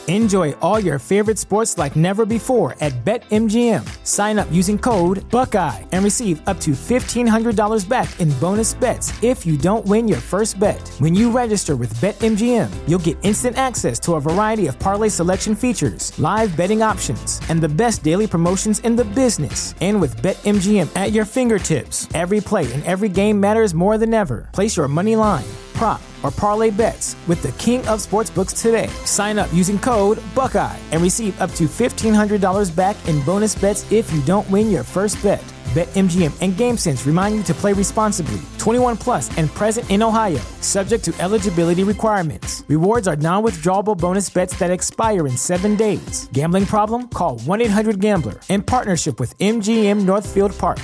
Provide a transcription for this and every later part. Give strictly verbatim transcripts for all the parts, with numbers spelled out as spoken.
Enjoy all your favorite sports like never before at BetMGM. Sign up using code Buckeye and receive up to fifteen hundred dollars back in bonus bets if you don't win your first bet. When you register with BetMGM, you'll get instant access to a variety of parlay selection features, live betting options, and the best daily promotions in the business. And with BetMGM at your fingertips, every play and every game matters more than ever. Place your money line, prop, or parlay bets with the king of sportsbooks today. Sign up using code Buckeye and receive up to fifteen hundred dollars back in bonus bets if you don't win your first bet. BetMGM and GameSense remind you to play responsibly. twenty-one plus and present in Ohio, subject to eligibility requirements. Rewards are non-withdrawable bonus bets that expire in seven days. Gambling problem? Call one eight hundred gambler in partnership with M G M Northfield Park.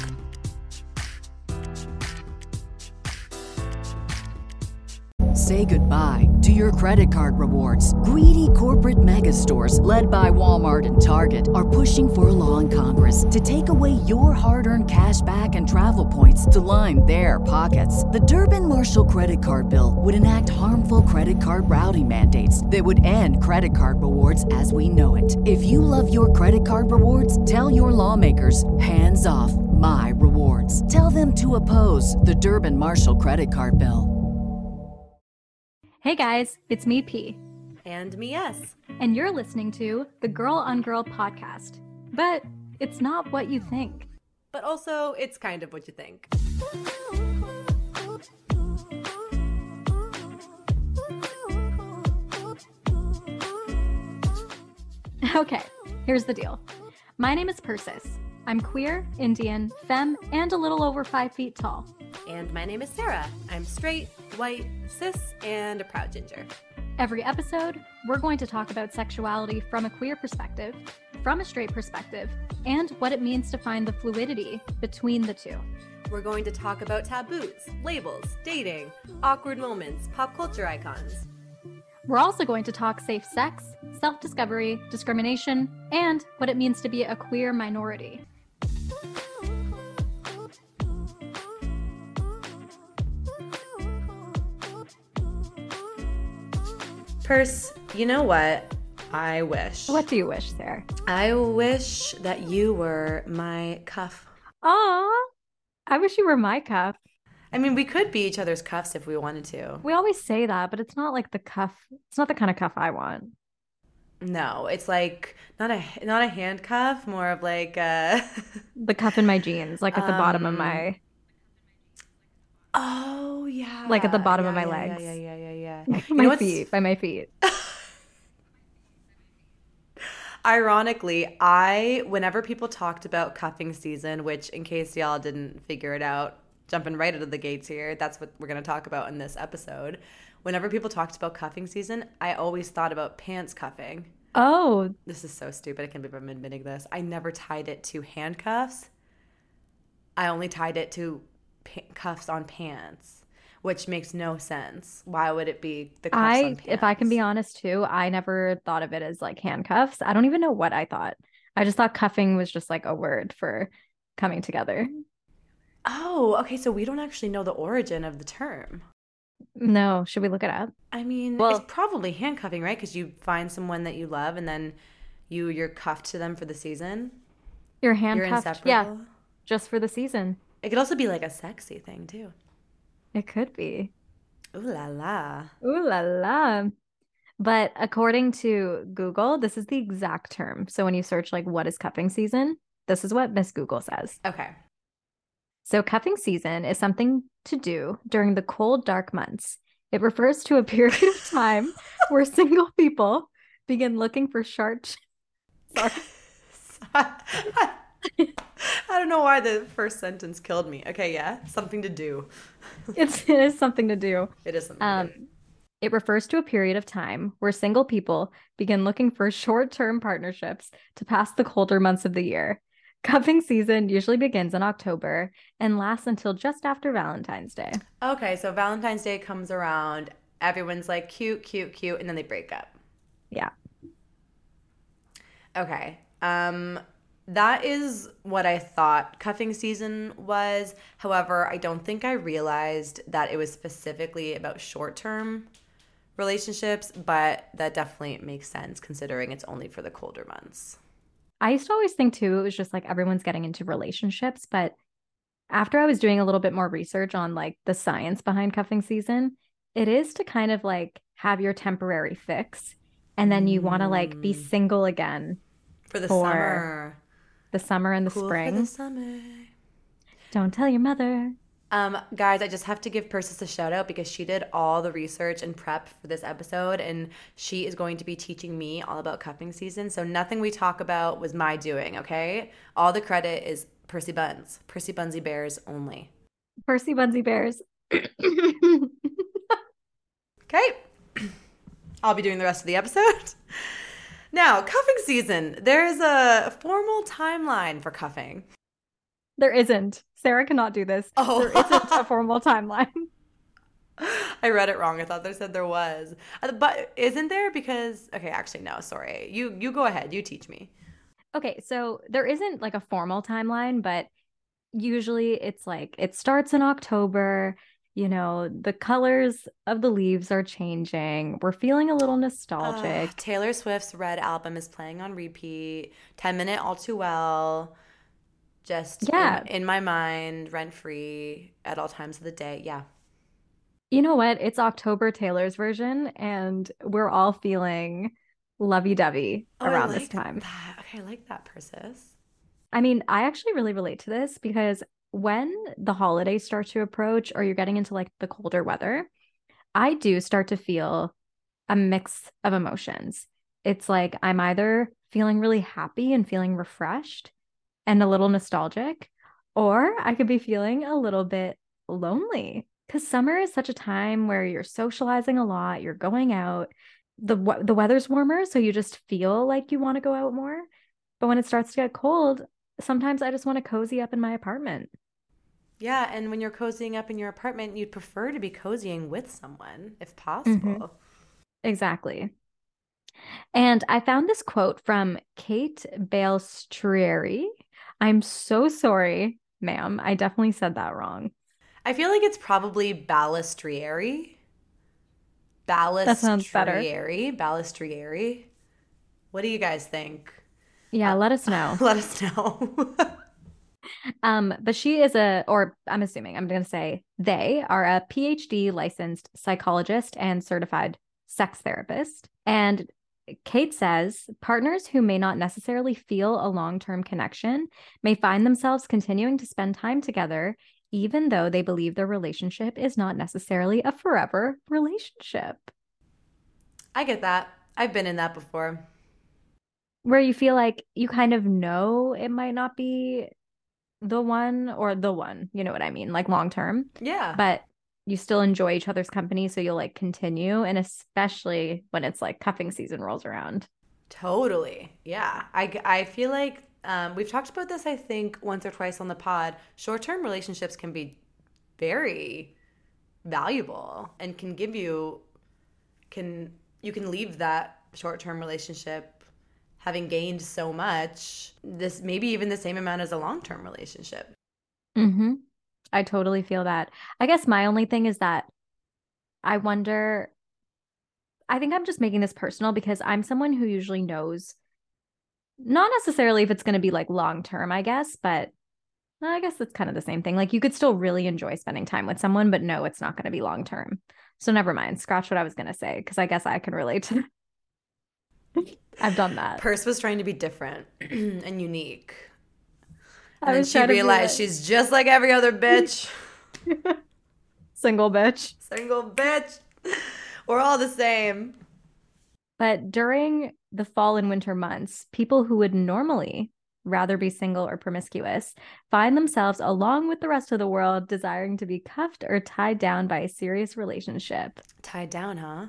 Say goodbye to your credit card rewards. Greedy corporate mega stores, led by Walmart and Target, are pushing for a law in Congress to take away your hard-earned cash back and travel points to line their pockets. The Durbin-Marshall credit card bill would enact harmful credit card routing mandates that would end credit card rewards as we know it. If you love your credit card rewards, tell your lawmakers, hands off my rewards. Tell them to oppose the Durbin-Marshall credit card bill. Hey guys, it's me, P. And me, S. And you're listening to the Girl on Girl podcast. But it's not what you think. But also, it's kind of what you think. Okay, here's the deal. My name is Persis. I'm queer, Indian, femme, and a little over five feet tall. And my name is Sarah. I'm straight, white, cis, and a proud ginger. Every episode, we're going to talk about sexuality from a queer perspective, from a straight perspective, and what it means to find the fluidity between the two. We're going to talk about taboos, labels, dating, awkward moments, pop culture icons. We're also going to talk safe sex, self-discovery, discrimination, and what it means to be a queer minority. Purse, you know what? I wish. What do you wish, Sarah? I wish that you were my cuff. Aw, I wish you were my cuff. I mean, we could be each other's cuffs if we wanted to. We always say that, but it's not like the cuff. It's not the kind of cuff I want. No, it's like not a not a handcuff, more of like a the cuff in my jeans, like at the um, bottom of my. Oh yeah. Like at the bottom yeah, of my yeah, legs. Yeah, yeah, yeah, yeah, yeah. my you feet, by my feet. Ironically, I whenever people talked about cuffing season, which in case y'all didn't figure it out, jumping right out of the gates here, that's what we're going to talk about in this episode. Whenever people talked about cuffing season, I always thought about pants cuffing. Oh. This is so stupid. I can't believe I'm admitting this. I never tied it to handcuffs. I only tied it to pa- cuffs on pants, which makes no sense. Why would it be the cuffs I, on pants? If I can be honest too, I never thought of it as like handcuffs. I don't even know what I thought. I just thought cuffing was just like a word for coming together. Oh, okay. So we don't actually know the origin of the term. No. Should we look it up? I mean, well, it's probably handcuffing, right? Because you find someone that you love and then you, you're cuffed to them for the season. You're handcuffed. You're yeah. Just for the season. It could also be like a sexy thing too. It could be. Ooh la la. Ooh la la. But according to Google, this is the exact term. So when you search like what is cuffing season, this is what Miss Google says. Okay. So cuffing season is something to do during the cold, dark months. It refers to a period of time where single people begin looking for short... Sorry. I don't know why the first sentence killed me. Okay, yeah. Something to do. It's, it is something to do. It is something um, to do. It refers to a period of time where single people begin looking for short-term partnerships to pass the colder months of the year. Cuffing season usually begins in October and lasts until just after Valentine's Day. Okay, so Valentine's Day comes around, everyone's like cute, cute, cute, and then they break up. Yeah. Okay. Um, that is what I thought cuffing season was. However, I don't think I realized that it was specifically about short-term relationships, but that definitely makes sense considering it's only for the colder months. I used to always think too, it was just like everyone's getting into relationships, but after I was doing a little bit more research on like the science behind cuffing season, it is to kind of like have your temporary fix and then you want to like be Mm, single again for the for summer. the summer and the Cool for the spring. summer. Don't tell your mother. Um, guys, I just have to give Persis a shout out because she did all the research and prep for this episode, and she is going to be teaching me all about cuffing season. So nothing we talk about was my doing, okay? All the credit is Percy Buns, Percy Bunsy Bears only. Percy Bunsy Bears. Okay, I'll be doing the rest of the episode. Now, cuffing season. There's a formal timeline for cuffing. There isn't. Sarah cannot do this. Oh. There isn't a formal timeline. I read it wrong. I thought they said there was. Uh, But isn't there? Because, okay, actually, no, sorry. You you go ahead. You teach me. Okay, so there isn't like a formal timeline, but usually it's like it starts in October. You know, the colors of the leaves are changing. We're feeling a little Uh, nostalgic. Taylor Swift's Red album is playing on repeat. ten Minute All Too Well. Just Yeah. in, in my mind, rent free at all times of the day. Yeah. You know what? It's October Taylor's version, and we're all feeling lovey-dovey Oh, I around this like time. that. Okay, I like that, Persis. I mean, I actually really relate to this because when the holidays start to approach or you're getting into like the colder weather, I do start to feel a mix of emotions. It's like I'm either feeling really happy and feeling refreshed and a little nostalgic, or I could be feeling a little bit lonely because summer is such a time where you're socializing a lot, you're going out, the we- the weather's warmer, so you just feel like you want to go out more. But when it starts to get cold, sometimes I just want to cozy up in my apartment. Yeah, and when you're cozying up in your apartment, you'd prefer to be cozying with someone if Mhm. possible. Exactly. And I found this quote from Kate Balestrieri. I'm so sorry, ma'am. I definitely said that wrong. I feel like it's probably balustrieri. That sounds better. Balustrieri. Balustrieri. What do you guys think? Yeah, let us know. Let us know. Um, but she is a, or I'm assuming, I'm going to say they are a PhD licensed psychologist and certified sex therapist. And Kate says partners who may not necessarily feel a long-term connection may find themselves continuing to spend time together, even though they believe their relationship is not necessarily a forever relationship, I get that. I've been in that before. where you feel like you kind of know it might not be the one or the one, you know what I mean, like long term, Yeah. but you still enjoy each other's company, so you'll like continue, and especially when it's like cuffing season rolls around. Totally. Yeah. I, I feel like um, we've talked about this, I think, once or twice on the pod. Short term relationships can be very valuable and can give you, can, you can leave that short term relationship having gained so much, this maybe even the same amount as a long term relationship. Mm-hmm. I totally feel that. I guess my only thing is that I wonder, I think I'm just making this personal because I'm someone who usually knows, not necessarily if it's going to be like long term, I guess, but I guess it's kind of the same thing. Like you could still really enjoy spending time with someone, but no, it's not going to be long term. So never mind. Scratch what I was going to say because I guess I can relate to that. I've done that. Purse was trying to be different and unique. And I then was she trying to be realized like- she's just like every other bitch. Single bitch. Single bitch. We're all the same. But during the fall and winter months, people who would normally rather be single or promiscuous find themselves, along with the rest of the world, desiring to be cuffed or tied down by a serious relationship. Tied down, huh?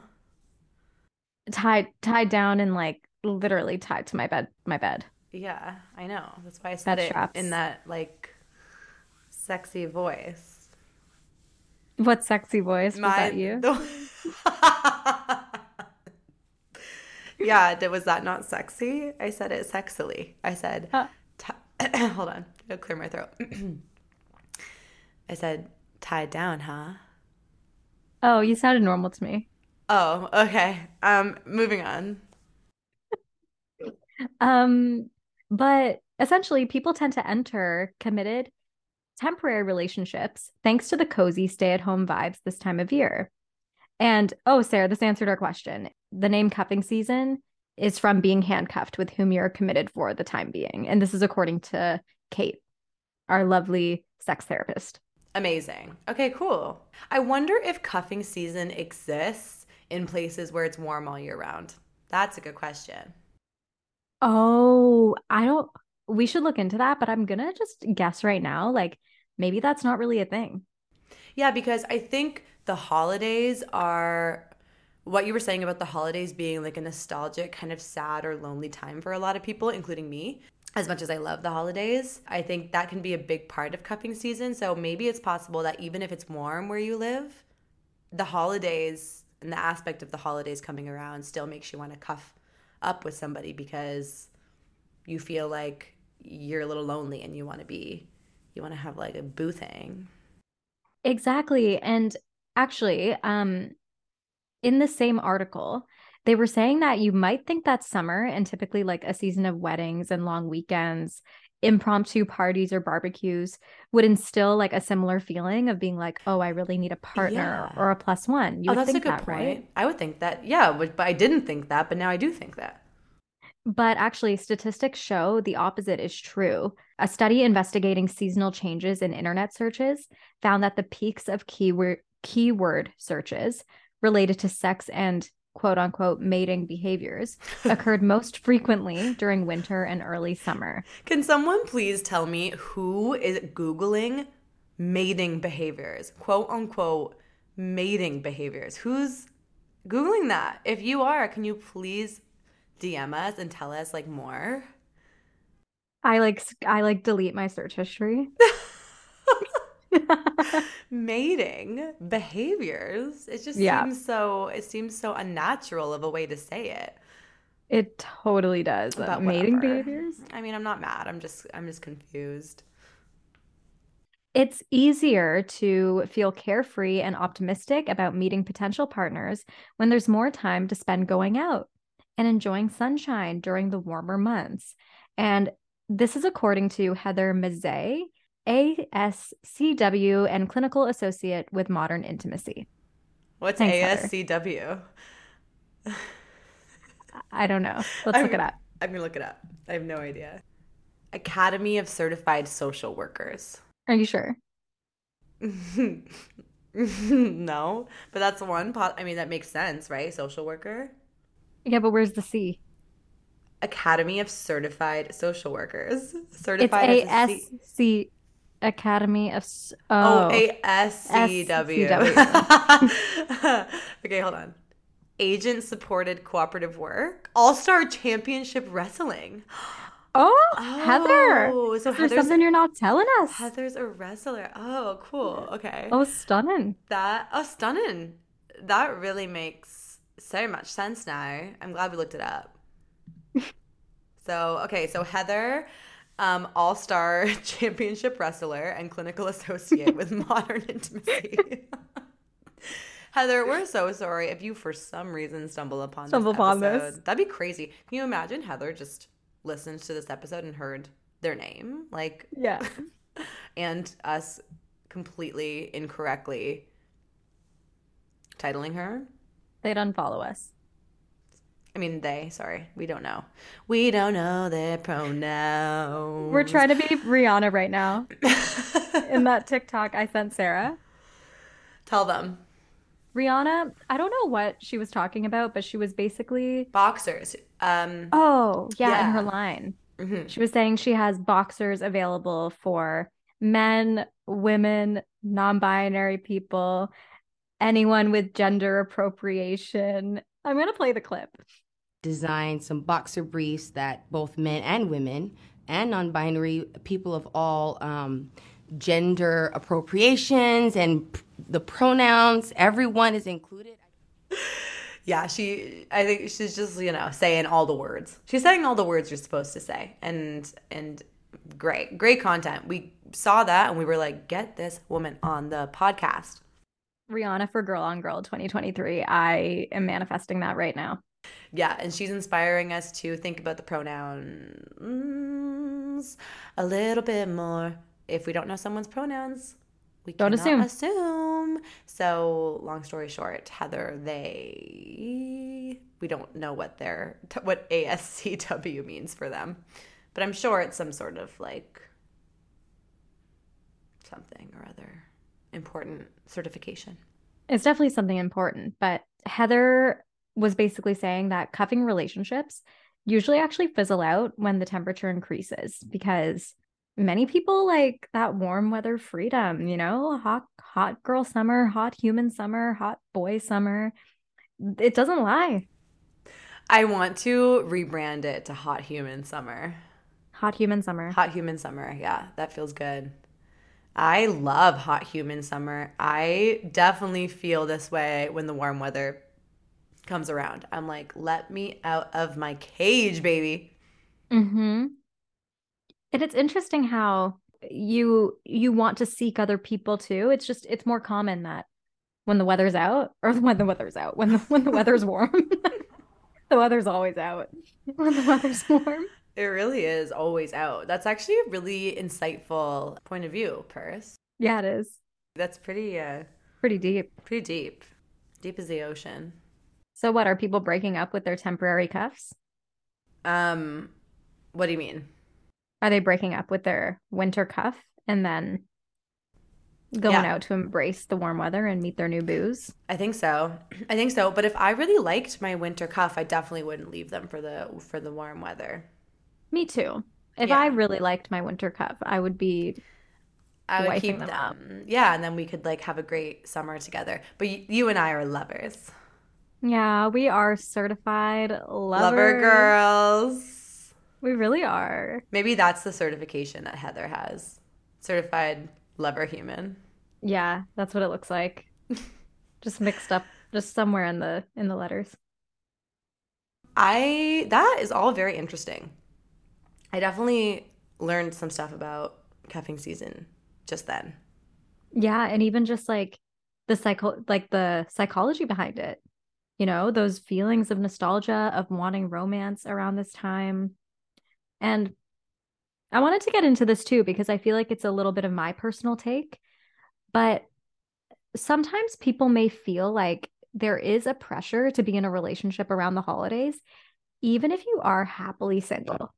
Tied tied down and like literally tied to my bed, my bed. Yeah, I know. That's why I said Bed it straps. in that like sexy voice. What sexy voice was My that you? the- yeah, th- was that not sexy? I said it sexily. I said, Huh. ti- hold on, I'll clear my throat. I said, tied down, huh? Oh, you sounded normal to me. Oh, okay. Um, moving on. Um, but essentially, people tend to enter committed temporary relationships thanks to the cozy stay-at-home vibes this time of year. And oh, Sarah, this answered our question. The name cuffing season is from being handcuffed with whom you're committed for the time being. And this is according to Kate, our lovely sex therapist. Amazing. Okay, cool. I wonder if cuffing season exists in places where it's warm all year round. That's a good question. Oh, I don't, we should look into that, but I'm gonna just guess right now, like maybe that's not really a thing. Yeah, because I think the holidays are what you were saying about the holidays being like a nostalgic, kind of sad or lonely time for a lot of people, including me. As much as I love the holidays, I think that can be a big part of cuffing season. So maybe it's possible that even if it's warm where you live, the holidays and the aspect of the holidays coming around still makes you want to cuff up with somebody because you feel like you're a little lonely and you want to be, you want to have like a boo thing. Exactly. And actually, um, in the same article, they were saying that you might think that summer and typically like a season of weddings and long weekends, impromptu parties or barbecues would instill like a similar feeling of being like, oh, I really need a partner Yeah. or a plus one. You Oh, would that's a think good that, point. right? I would think that, yeah, but but I didn't think that, but now I do think that. But actually, statistics show the opposite is true. A study investigating seasonal changes in internet searches found that the peaks of keyword keyword searches related to sex and quote unquote mating behaviors occurred most frequently during winter and early summer. Can someone please tell me who is Googling mating behaviors, quote unquote mating behaviors? Who's Googling that? If you are, can you please D M us and tell us like more? I like I like delete my search history. Mating behaviors. It just Yeah, seems so, it seems so unnatural of a way to say it. it totally does. Uh, But mating whatever. behaviors. I mean, I'm not mad. I'm just I'm just confused. It's easier to feel carefree and optimistic about meeting potential partners when there's more time to spend going out and enjoying sunshine during the warmer months. And this is according to Heather Mazzei, A S C W and clinical associate with Modern Intimacy. What's Thanks, Heather. A S C W? I don't know. Let's look I'm, it up. I'm gonna look it up. I have no idea. Academy of Certified Social Workers. Are you sure? No, but that's one. Po- I mean, that makes sense, right? Social worker. Yeah, but where's the C? Academy of Certified Social Workers. It's Certified as a C. A S C Academy of S- Oh, oh A S C W. S C W. Okay, hold on. Agent supported cooperative work. All Star Championship Wrestling. Oh, Heather. Oh, so Is there Heather's something you're not telling us? Heather's a wrestler. Oh, cool. Okay. Oh, stunning. That oh stunning. That really makes so much sense now. I'm glad we looked it up. So, okay, so Heather, um, all-star championship wrestler and clinical associate with Modern Intimacy. Heather, we're so sorry if you for some reason stumble upon Stumble this upon episode. this. That'd be crazy. Can you imagine Heather just listened to this episode and heard their name? Like, Yeah. and us completely incorrectly titling her? They'd unfollow us. I mean, they, sorry. We don't know. We don't know their pronouns. We're trying to be Rihanna right now. In that TikTok I sent Sarah. Tell them. Rihanna, I don't know what she was talking about, but she was basically, Boxers. Um, oh, yeah, in her yeah. line. mhm. She was saying she has boxers available for men, women, non-binary people, anyone with gender appropriation. I'm going to play the clip. Design some boxer briefs that both men and women and non-binary people of all um, gender appropriations and p- the pronouns, everyone is included. Yeah, she, I think she's just, you know, saying all the words. She's saying all the words you're supposed to say. And, and great, great content. We saw that and we were like, get this woman on the podcast. Rihanna for Girl on Girl twenty twenty-three. I am manifesting that right now. Yeah, and she's inspiring us to think about the pronouns a little bit more. If we don't know someone's pronouns, we Don't cannot assume. assume. So, long story short, Heather, they we don't know what their what A S C W means for them, but I'm sure it's some sort of like something or other important certification. It's definitely something important, but Heather was basically saying that cuffing relationships usually actually fizzle out when the temperature increases because many people like that warm weather freedom, you know, hot hot girl summer, hot human summer, hot boy summer. It doesn't lie. I want to rebrand it to Hot Human Summer. Hot human summer. Hot Human Summer. Yeah, that feels good. I love Hot Human Summer. I definitely feel this way when the warm weather comes around. I'm like, let me out of my cage, baby. Mm-hmm. And it's interesting how you you want to seek other people too. It's just it's more common that when the weather's out or when the weather's out, when the when the weather's warm. The weather's always out. When the weather's warm. It really is always out. That's actually a really insightful point of view, Purse. Yeah, it is. That's pretty uh Pretty deep. pretty deep. Deep as the ocean. So what are people breaking up with their temporary cuffs? Um what do you mean? Are they breaking up with their winter cuff and then going Yeah. out to embrace the warm weather and meet their new booze? I think so. I think so. But if I really liked my winter cuff, I definitely wouldn't leave them for the for the warm weather. Me too. If Yeah. I really liked my winter cuff, I would be I would wiping keep them them. up. Yeah, and then we could like have a great summer together. But you, you and I are lovers. Yeah, we are certified Lover lovers. girls. We really are. Maybe that's the certification that Heather has. Certified lover human. Yeah, that's what it looks like. Just mixed up just somewhere in the in the letters. I that is all very interesting. I definitely learned some stuff about cuffing season just then. Yeah, and even just like the psycho like the psychology behind it. You know, those feelings of nostalgia, of wanting romance around this time. And I wanted to get into this too because I feel like it's a little bit of my personal take, but sometimes people may feel like there is a pressure to be in a relationship around the holidays, even if you are happily single.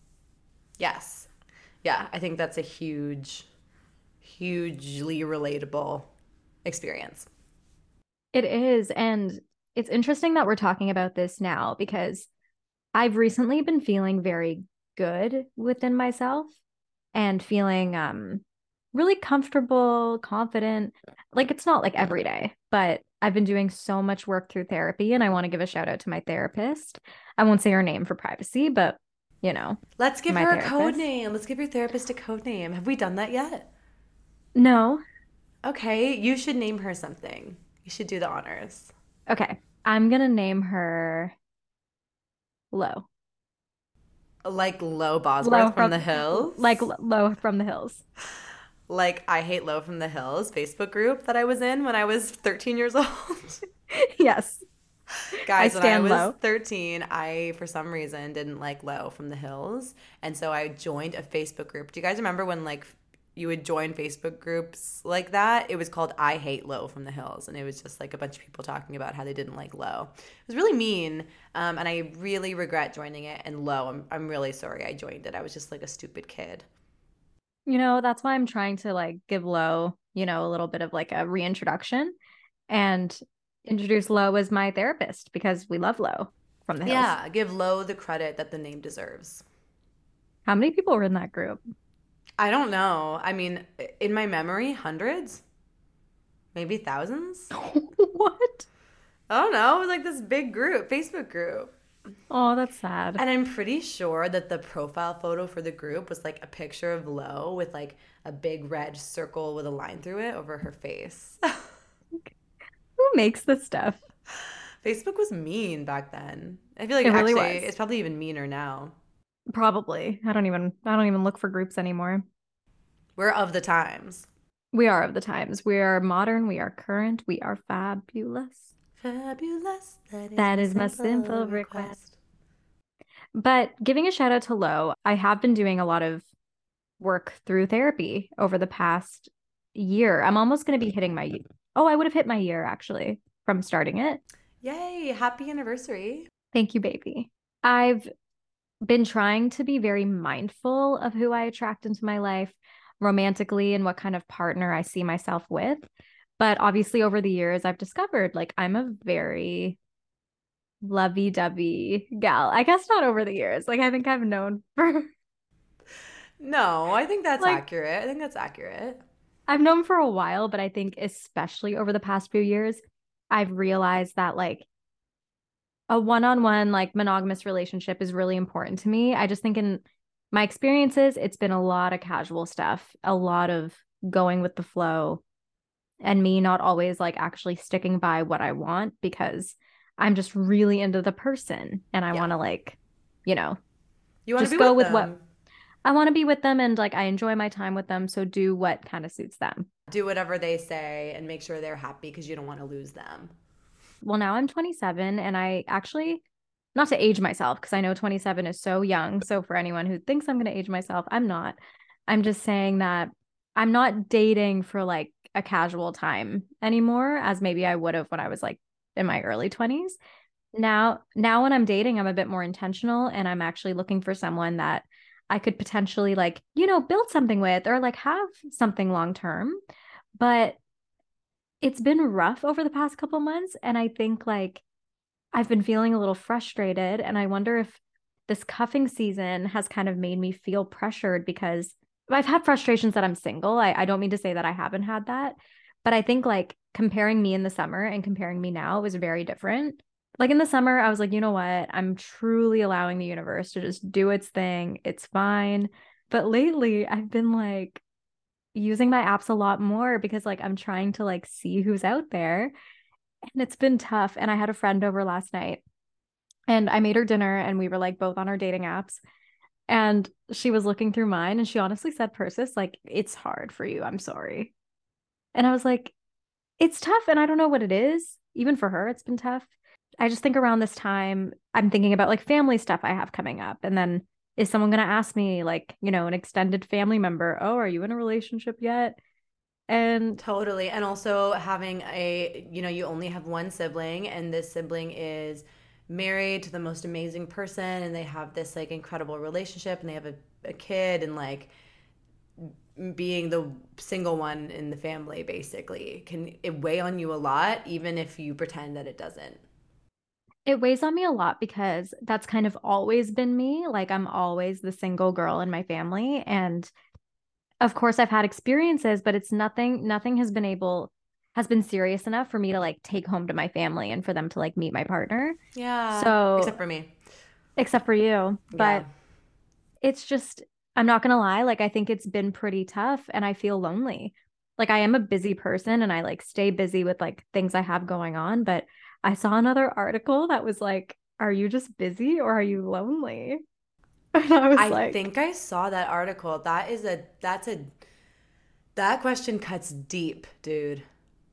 Yes. Yeah, I think that's a huge, hugely relatable experience. It is. And it's interesting that we're talking about this now because I've recently been feeling very good within myself and feeling um really comfortable, confident. Like it's not like every day, but I've been doing so much work through therapy and I want to give a shout out to my therapist. I won't say her name for privacy, but you know, Let's give my her a code therapist. name. Let's give your therapist a code name. Have we done that yet? No. Okay, you should name her something. You should do the honors. Okay. I'm gonna name her Lo. Like Lo Lo Bosworth from from the Hills. like Lo from the Hills. like I Hate Lo from the Hills Facebook group that I was in when I was thirteen years old. Yes. Guys, I when I stand was Lo. thirteen, I, for some reason, didn't like Lo from the Hills. And so I joined a Facebook group. Do you guys remember when, like, you would join Facebook groups like that? It was called I Hate Lo from the Hills. And it was just, like, a bunch of people talking about how they didn't like Lo. It was really mean. Um, and I really regret joining it. And Lo, I'm, I'm really sorry I joined it. I was just, like, a stupid kid. You know, that's why I'm trying to like give Lo, you know, a little bit of like a reintroduction and introduce Lo as my therapist because we love Lo from the Hills. Yeah, give Lo the credit that the name deserves. How many people were in that group? I don't know. I mean, in my memory, hundreds? Maybe thousands? What? I don't know. It was like this big group, Facebook group. Oh, that's sad. And I'm pretty sure that the profile photo for the group was like a picture of Lo with like a big red circle with a line through it over her face. Who makes this stuff? Facebook was mean back then. I feel like It really actually was. it's probably even meaner now. Probably. I don't even I don't even look for groups anymore. We're of the times. We are of the times. We are modern. We are current. We are fabulous. Fabulous. That is, That my, is my simple simple request. request. But giving a shout out to Lo, I have been doing a lot of work through therapy over the past year. I'm almost going to be hitting my, oh, I would have hit my year actually from starting it. Yay. Happy anniversary. Thank you, baby. I've been trying to be very mindful of who I attract into my life romantically and what kind of partner I see myself with. But obviously, over the years, I've discovered like I'm a very lovey-dovey gal. I guess not over the years. Like I think I've known for No, I think that's like accurate. I think that's accurate. I've known for a while, but I think especially over the past few years, I've realized that like a one-on-one like monogamous relationship is really important to me. I just think in my experiences, it's been a lot of casual stuff, a lot of going with the flow, and me not always like actually sticking by what I want because I'm just really into the person and I Yeah. want to like, you know, You want to just be go with with what them. I want to be with them and like I enjoy my time with them. So do what kind of suits them. Do whatever they say and make sure they're happy because you don't want to lose them. Well, now I'm twenty-seven and I actually, not to age myself because I know twenty-seven is so young. So for anyone who thinks I'm going to age myself, I'm not. I'm just saying that I'm not dating for like a casual time anymore as maybe I would have when I was like in my early twenties. Now, now when I'm dating, I'm a bit more intentional and I'm actually looking for someone that I could potentially like, you know, build something with or like have something long term. But it's been rough over the past couple months and I think like I've been feeling a little frustrated and I wonder if this cuffing season has kind of made me feel pressured because I've had frustrations that I'm single. I, I don't mean to say that I haven't had that, but I think like comparing me in the summer and comparing me now was very different. Like in the summer, I was like, you know what? I'm truly allowing the universe to just do its thing. It's fine. But lately, I've been like using my apps a lot more because like I'm trying to like see who's out there. And it's been tough. And I had a friend over last night and I made her dinner and we were like both on our dating apps. And she was looking through mine and she honestly said, Persis, like, it's hard for you. I'm sorry. And I was like, it's tough. And I don't know what it is. Even for her, it's been tough. I just think around this time, I'm thinking about like family stuff I have coming up. And then is someone going to ask me, like, you know, an extended family member, oh, are you in a relationship yet? And Totally. And also having a, you know, you only have one sibling and this sibling is married to the most amazing person and they have this like incredible relationship and they have a, a kid and like being the single one in the family basically can it weigh on you a lot even if you pretend that it doesn't. it weighs on me a lot because that's kind of always been me. Like, I'm always the single girl in my family. And of course, I've had experiences, but it's nothing, nothing has been able, has been serious enough for me to like take home to my family and for them to like meet my partner. Yeah. So, Except for me. except for you. Yeah. But it's just, I'm not going to lie. Like, I think it's been pretty tough and I feel lonely. Like, I am a busy person and I like stay busy with like things I have going on. But I saw another article that was like, are you just busy or are you lonely? And I was I like, think I saw that article. That is a that's a that question cuts deep, dude.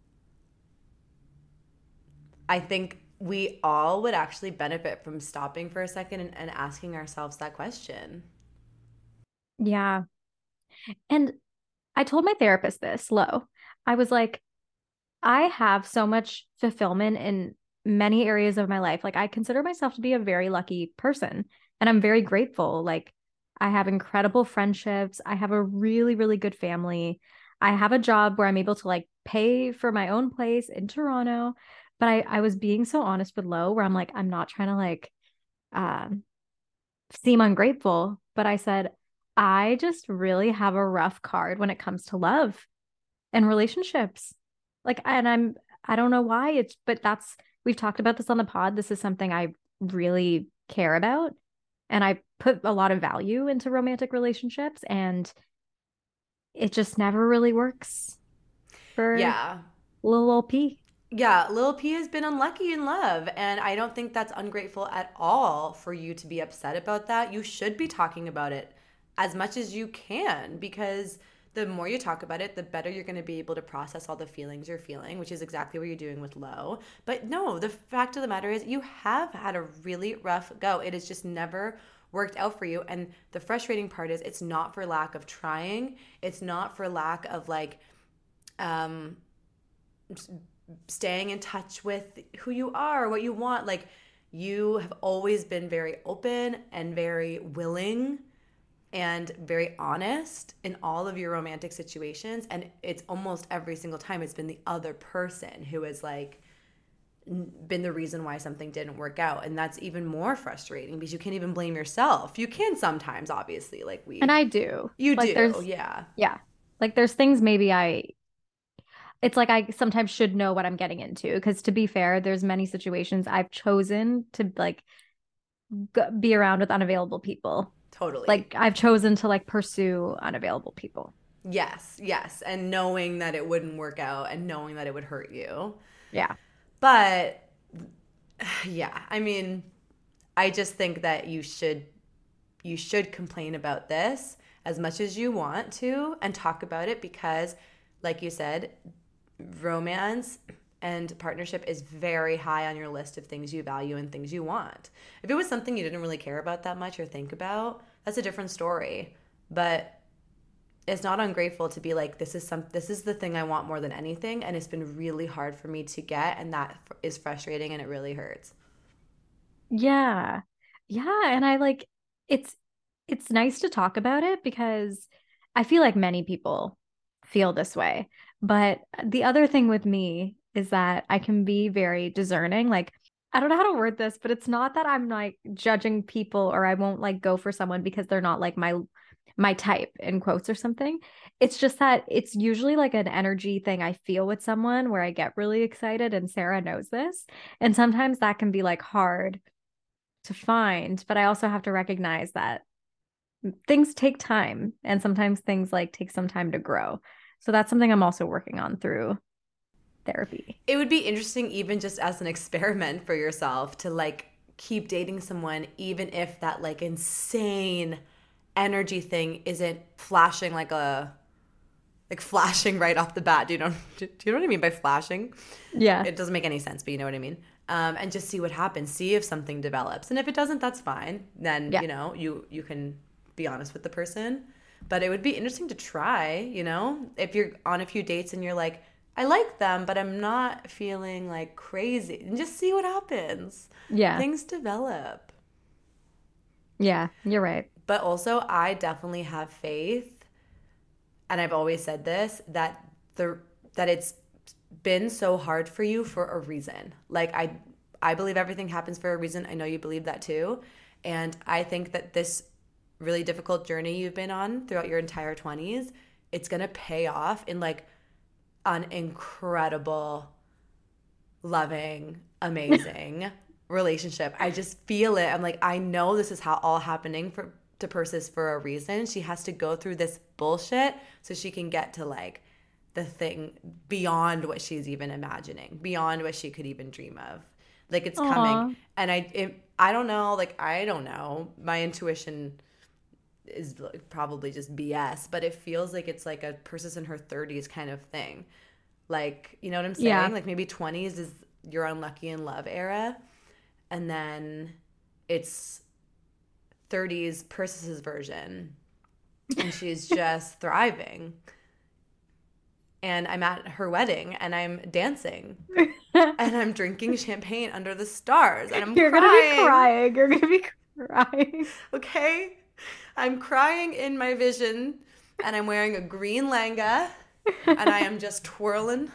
I think we all would actually benefit from stopping for a second and, and asking ourselves that question. yeah. And I told my therapist this, Lo. I was like, I have so much fulfillment in many areas of my life. Like, I consider myself to be a very lucky person, and I'm very grateful. Like, I have incredible friendships. I have a really, really good family. I have a job where I'm able to like pay for my own place in Toronto. But I, I was being so honest with Lo, where I'm like, I'm not trying to like um, seem ungrateful, but I said, I just really have a rough card when it comes to love and relationships. Like, and I'm, I don't know why it's, but that's, we've talked about this on the pod. This is something I really care about. And I put a lot of value into romantic relationships and it just never really works for Yeah. little old P. Yeah, Lil P has been unlucky in love, and I don't think that's ungrateful at all for you to be upset about that. You should be talking about it as much as you can because the more you talk about it, the better you're going to be able to process all the feelings you're feeling, which is exactly what you're doing with Low. But no, the fact of the matter is you have had a really rough go. It has just never worked out for you. And the frustrating part is it's not for lack of trying. It's not for lack of like um, staying in touch with who you are, what you want. Like you have always been very open and very willing and very honest in all of your romantic situations. And it's almost every single time it's been the other person who has like been the reason why something didn't work out. And that's even more frustrating because you can't even blame yourself. You can sometimes, obviously, like we And I do. You like, do, there's, yeah. Yeah. Like there's things maybe I it's like I sometimes should know what I'm getting into, because to be fair, there's many situations I've chosen to like g- be around with unavailable people. Totally. Like I've chosen to like pursue unavailable people. Yes, yes. And knowing that it wouldn't work out and knowing that it would hurt you. Yeah. But yeah, I mean, I just think that you should you should complain about this as much as you want to and talk about it because, like you said, romance and partnership is very high on your list of things you value and things you want. If it was something you didn't really care about that much or think about, that's a different story. But it's not ungrateful to be like, this is some this is the thing I want more than anything, and it's been really hard for me to get, and that is frustrating and it really hurts. Yeah. Yeah, and I like it's it's nice to talk about it because I feel like many people feel this way. But the other thing with me is that I can be very discerning. Like, I don't know how to word this, but it's not that I'm like judging people or I won't like go for someone because they're not like my my type in quotes or something. It's just that it's usually like an energy thing I feel with someone where I get really excited, and Sarah knows this. And sometimes that can be like hard to find, but I also have to recognize that things take time, and sometimes things like take some time to grow. So that's something I'm also working on through therapy. It would be interesting, even just as an experiment for yourself, to like keep dating someone, even if that like insane energy thing isn't flashing like a like flashing right off the bat. Do you know do you know what I mean by flashing? Yeah. It doesn't make any sense, but you know what I mean. Um, and just see what happens. See if something develops. And if it doesn't, that's fine. Then, yeah. you know, you you can be honest with the person. But it would be interesting to try, you know, if you're on a few dates and you're like, I like them, but I'm not feeling like crazy. And just see what happens. Yeah. Things develop. Yeah, you're right. But also, I definitely have faith, and I've always said this, that the that it's been so hard for you for a reason. Like, I I believe everything happens for a reason. I know you believe that too. And I think that this really difficult journey you've been on throughout your entire twenties, it's going to pay off in like an incredible, loving, amazing relationship. I just feel it. I'm like, I know this is how all happening for to Persis for a reason. She has to go through this bullshit so she can get to like the thing beyond what she's even imagining, beyond what she could even dream of. Like, it's Aww. coming. And I it, I don't know, like I don't know. My intuition is probably just B S, but it feels like it's like a Persis in her thirties kind of thing. Like, you know what I'm saying? Yeah. Like maybe twenties is your unlucky in love era, and then it's thirties Persis's version, and she's just thriving. And I'm at her wedding, and I'm dancing, and I'm drinking champagne under the stars, and I'm You're crying. gonna be crying. You're gonna be crying. Okay? I'm crying in my vision, and I'm wearing a green langa, and I am just twirling.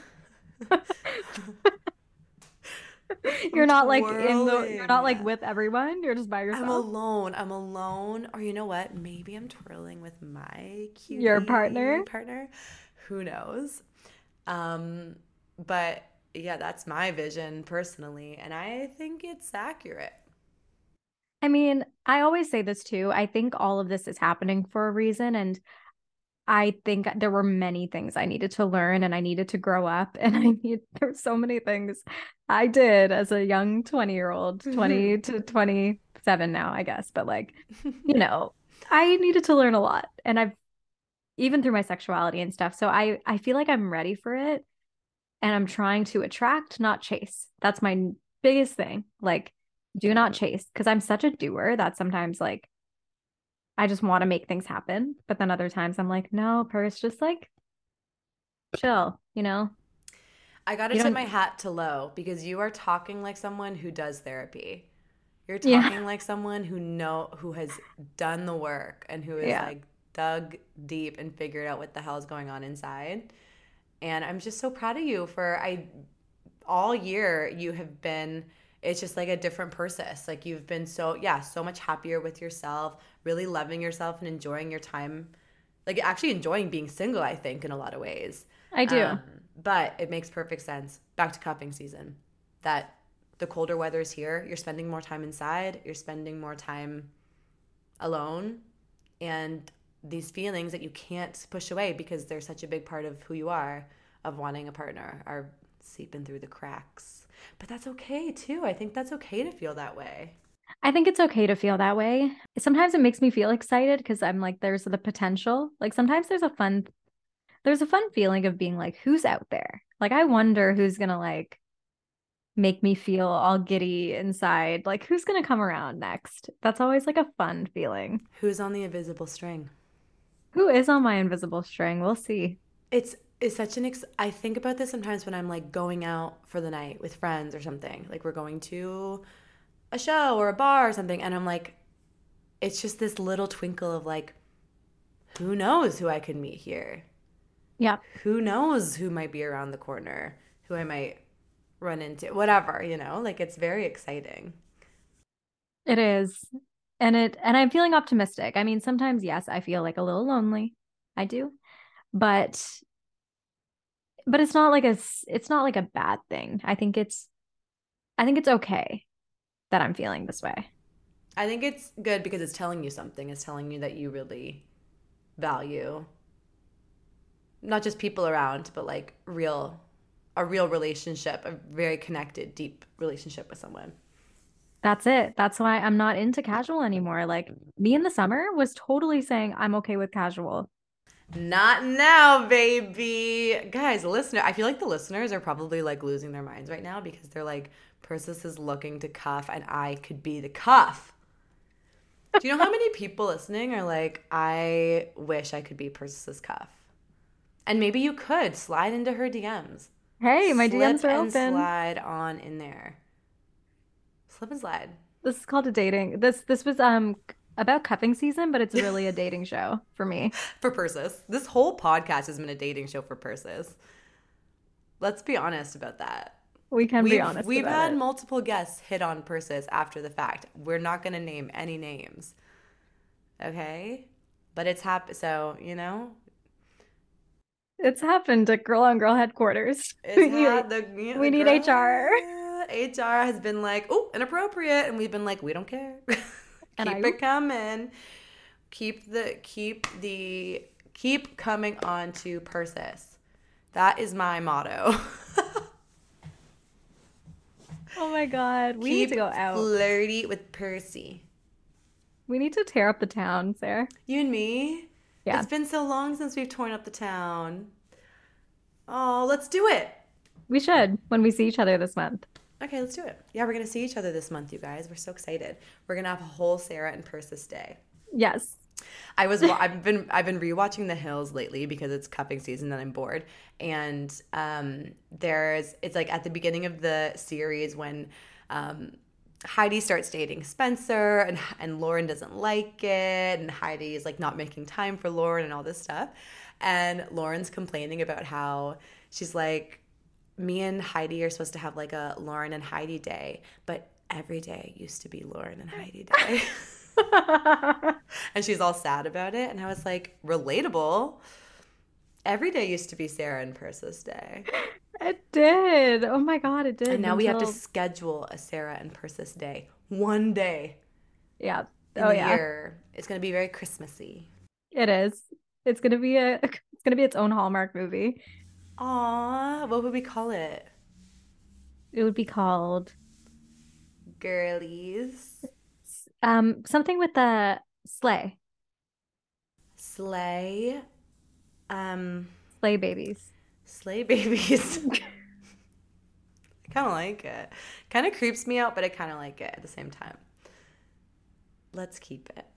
You're not like in the twirling. you're not like with everyone. You're just by yourself. I'm alone. I'm alone. Or you know what? Maybe I'm twirling with my cutie Your partner? Partner. Who knows? Um, but yeah, that's my vision personally, and I think it's accurate. I mean, I always say this too. I think all of this is happening for a reason. And I think there were many things I needed to learn, and I needed to grow up. And I need, there were so many things I did as a young twenty year old, twenty to twenty-seven now, I guess. But like, you know, I needed to learn a lot, and I've even through my sexuality and stuff. So I I feel like I'm ready for it, and I'm trying to attract, not chase. That's my biggest thing. Like, do not chase, because I'm such a doer that sometimes like I just want to make things happen, but then other times I'm like, no, Purse, just like chill, you know? I got to You tip don't, my hat to Lo because you are talking like someone who does therapy. You're yeah, talking like someone who know who has done the work and who is yeah. like dug deep and figured out what the hell is going on inside. And I'm just so proud of you for I all year you have been it's just like a different Persis. Like you've been so yeah, so much happier with yourself, really loving yourself and enjoying your time. Like actually enjoying being single, I think, in a lot of ways. I do. Um, but it makes perfect sense. Back to cuffing season. That the colder weather is here. You're spending more time inside. You're spending more time alone. And these feelings that you can't push away because they're such a big part of who you are, of wanting a partner, are seeping through the cracks. But that's okay too. I think that's okay to feel that way. I think it's okay to feel that way. Sometimes it makes me feel excited because I'm like, there's the potential. Like sometimes there's a fun, there's a fun feeling of being like, who's out there? Like I wonder who's gonna like make me feel all giddy inside. Like who's gonna come around next? That's always like a fun feeling. Who's on the invisible string? Who is on my invisible string? We'll see. It's it's such an ex- I think about this sometimes when I'm like going out for the night with friends or something. Like we're going to a show or a bar or something and I'm like it's just this little twinkle of like who knows who I could meet here? Yeah. Who knows who might be around the corner? Who I might run into? Whatever, you know? Like it's very exciting. It is. And it and I'm feeling optimistic. I mean, sometimes yes, I feel like a little lonely. I do. But but it's not like a s- it's not like a bad thing. I think it's I think it's okay that I'm feeling this way. I think it's good because it's telling you something. It's telling you that you really value not just people around, but like real a real relationship, a very connected, deep relationship with someone. That's it. That's why I'm not into casual anymore. Like me in the summer was totally saying I'm okay with casual. Not now, baby. Guys, listener, I feel like the listeners are probably like losing their minds right now because they're like, Persis is looking to cuff and I could be the cuff. Do you know how many people listening are like, I wish I could be Persis's cuff? And maybe you could slide into her D Ms. Hey, my Slip D Ms are and open. slide on in there. Slip and slide. This is called a dating. This this was um about cuffing season, but it's really a dating show for me. For Persis. This whole podcast has been a dating show for Persis. Let's be honest about that. We can we've, be honest. We've about had it. multiple guests hit on Persis after the fact. We're not going to name any names. Okay? But it's happened. So, you know. It's happened at Girl on Girl headquarters. It's we need, had the, you know, we the need girl, H R. H R has been like, oh, inappropriate. And we've been like, we don't care. And Keep I- it coming. Keep the, keep the, keep coming on to Persis. That is my motto. Oh my God. We Keep need to go out. flirty with Percy. We need to tear up the town, Sarah. You and me? Yeah. It's been so long since we've torn up the town. Oh, let's do it. We should when we see each other this month. Okay, let's do it. Yeah, we're going to see each other this month, you guys. We're so excited. We're going to have a whole Sarah and Persis day. Yes. I was I've been I've been rewatching The Hills lately because it's cuffing season and I'm bored. And um, there's it's like at the beginning of the series when um, Heidi starts dating Spencer and and Lauren doesn't like it and Heidi is like not making time for Lauren and all this stuff. And Lauren's complaining about how she's like, me and Heidi are supposed to have like a Lauren and Heidi day, but every day used to be Lauren and Heidi day. And she's all sad about it. And I was like, relatable. Every day used to be Sarah and Persis day. It did. Oh my God, it did. And now we have to until- schedule a Sarah and Persis day. One day Yeah. in Oh the yeah. year. It's going to be very Christmassy. It is. It's gonna be a it's gonna be its own Hallmark movie. Aw, what would we call it? It would be called Girlies. um something with the sleigh. Slay. Um, Slay babies. Slay babies. I kind of like it. Kind of creeps me out, but I kind of like it at the same time. Let's keep it.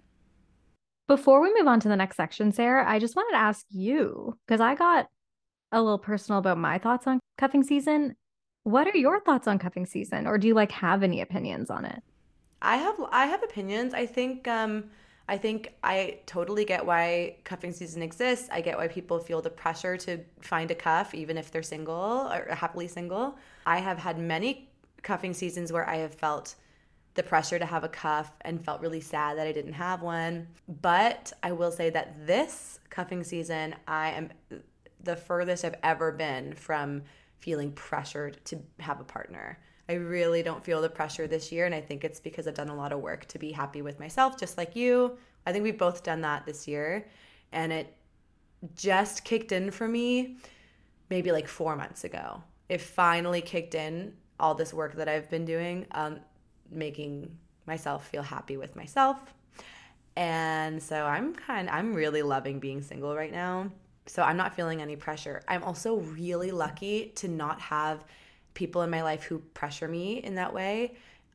Before we move on to the next section, Sarah, I just wanted to ask you, because I got a little personal about my thoughts on cuffing season. What are your thoughts on cuffing season, or do you like have any opinions on it? I have I have opinions. I think um I think I totally get why cuffing season exists. I get why people feel the pressure to find a cuff even if they're single or happily single. I have had many cuffing seasons where I have felt the pressure to have a cuff and felt really sad that I didn't have one. But I will say that this cuffing season, I am the furthest I've ever been from feeling pressured to have a partner. I really don't feel the pressure this year, and I think it's because I've done a lot of work to be happy with myself, just like you. I think we've both done that this year, and it just kicked in for me maybe like four months ago. It finally kicked in, all this work that I've been doing, um, making myself feel happy with myself. And so I'm kind I'm really loving being single right now. So I'm not feeling any pressure. I'm also really lucky to not have people in my life who pressure me in that way.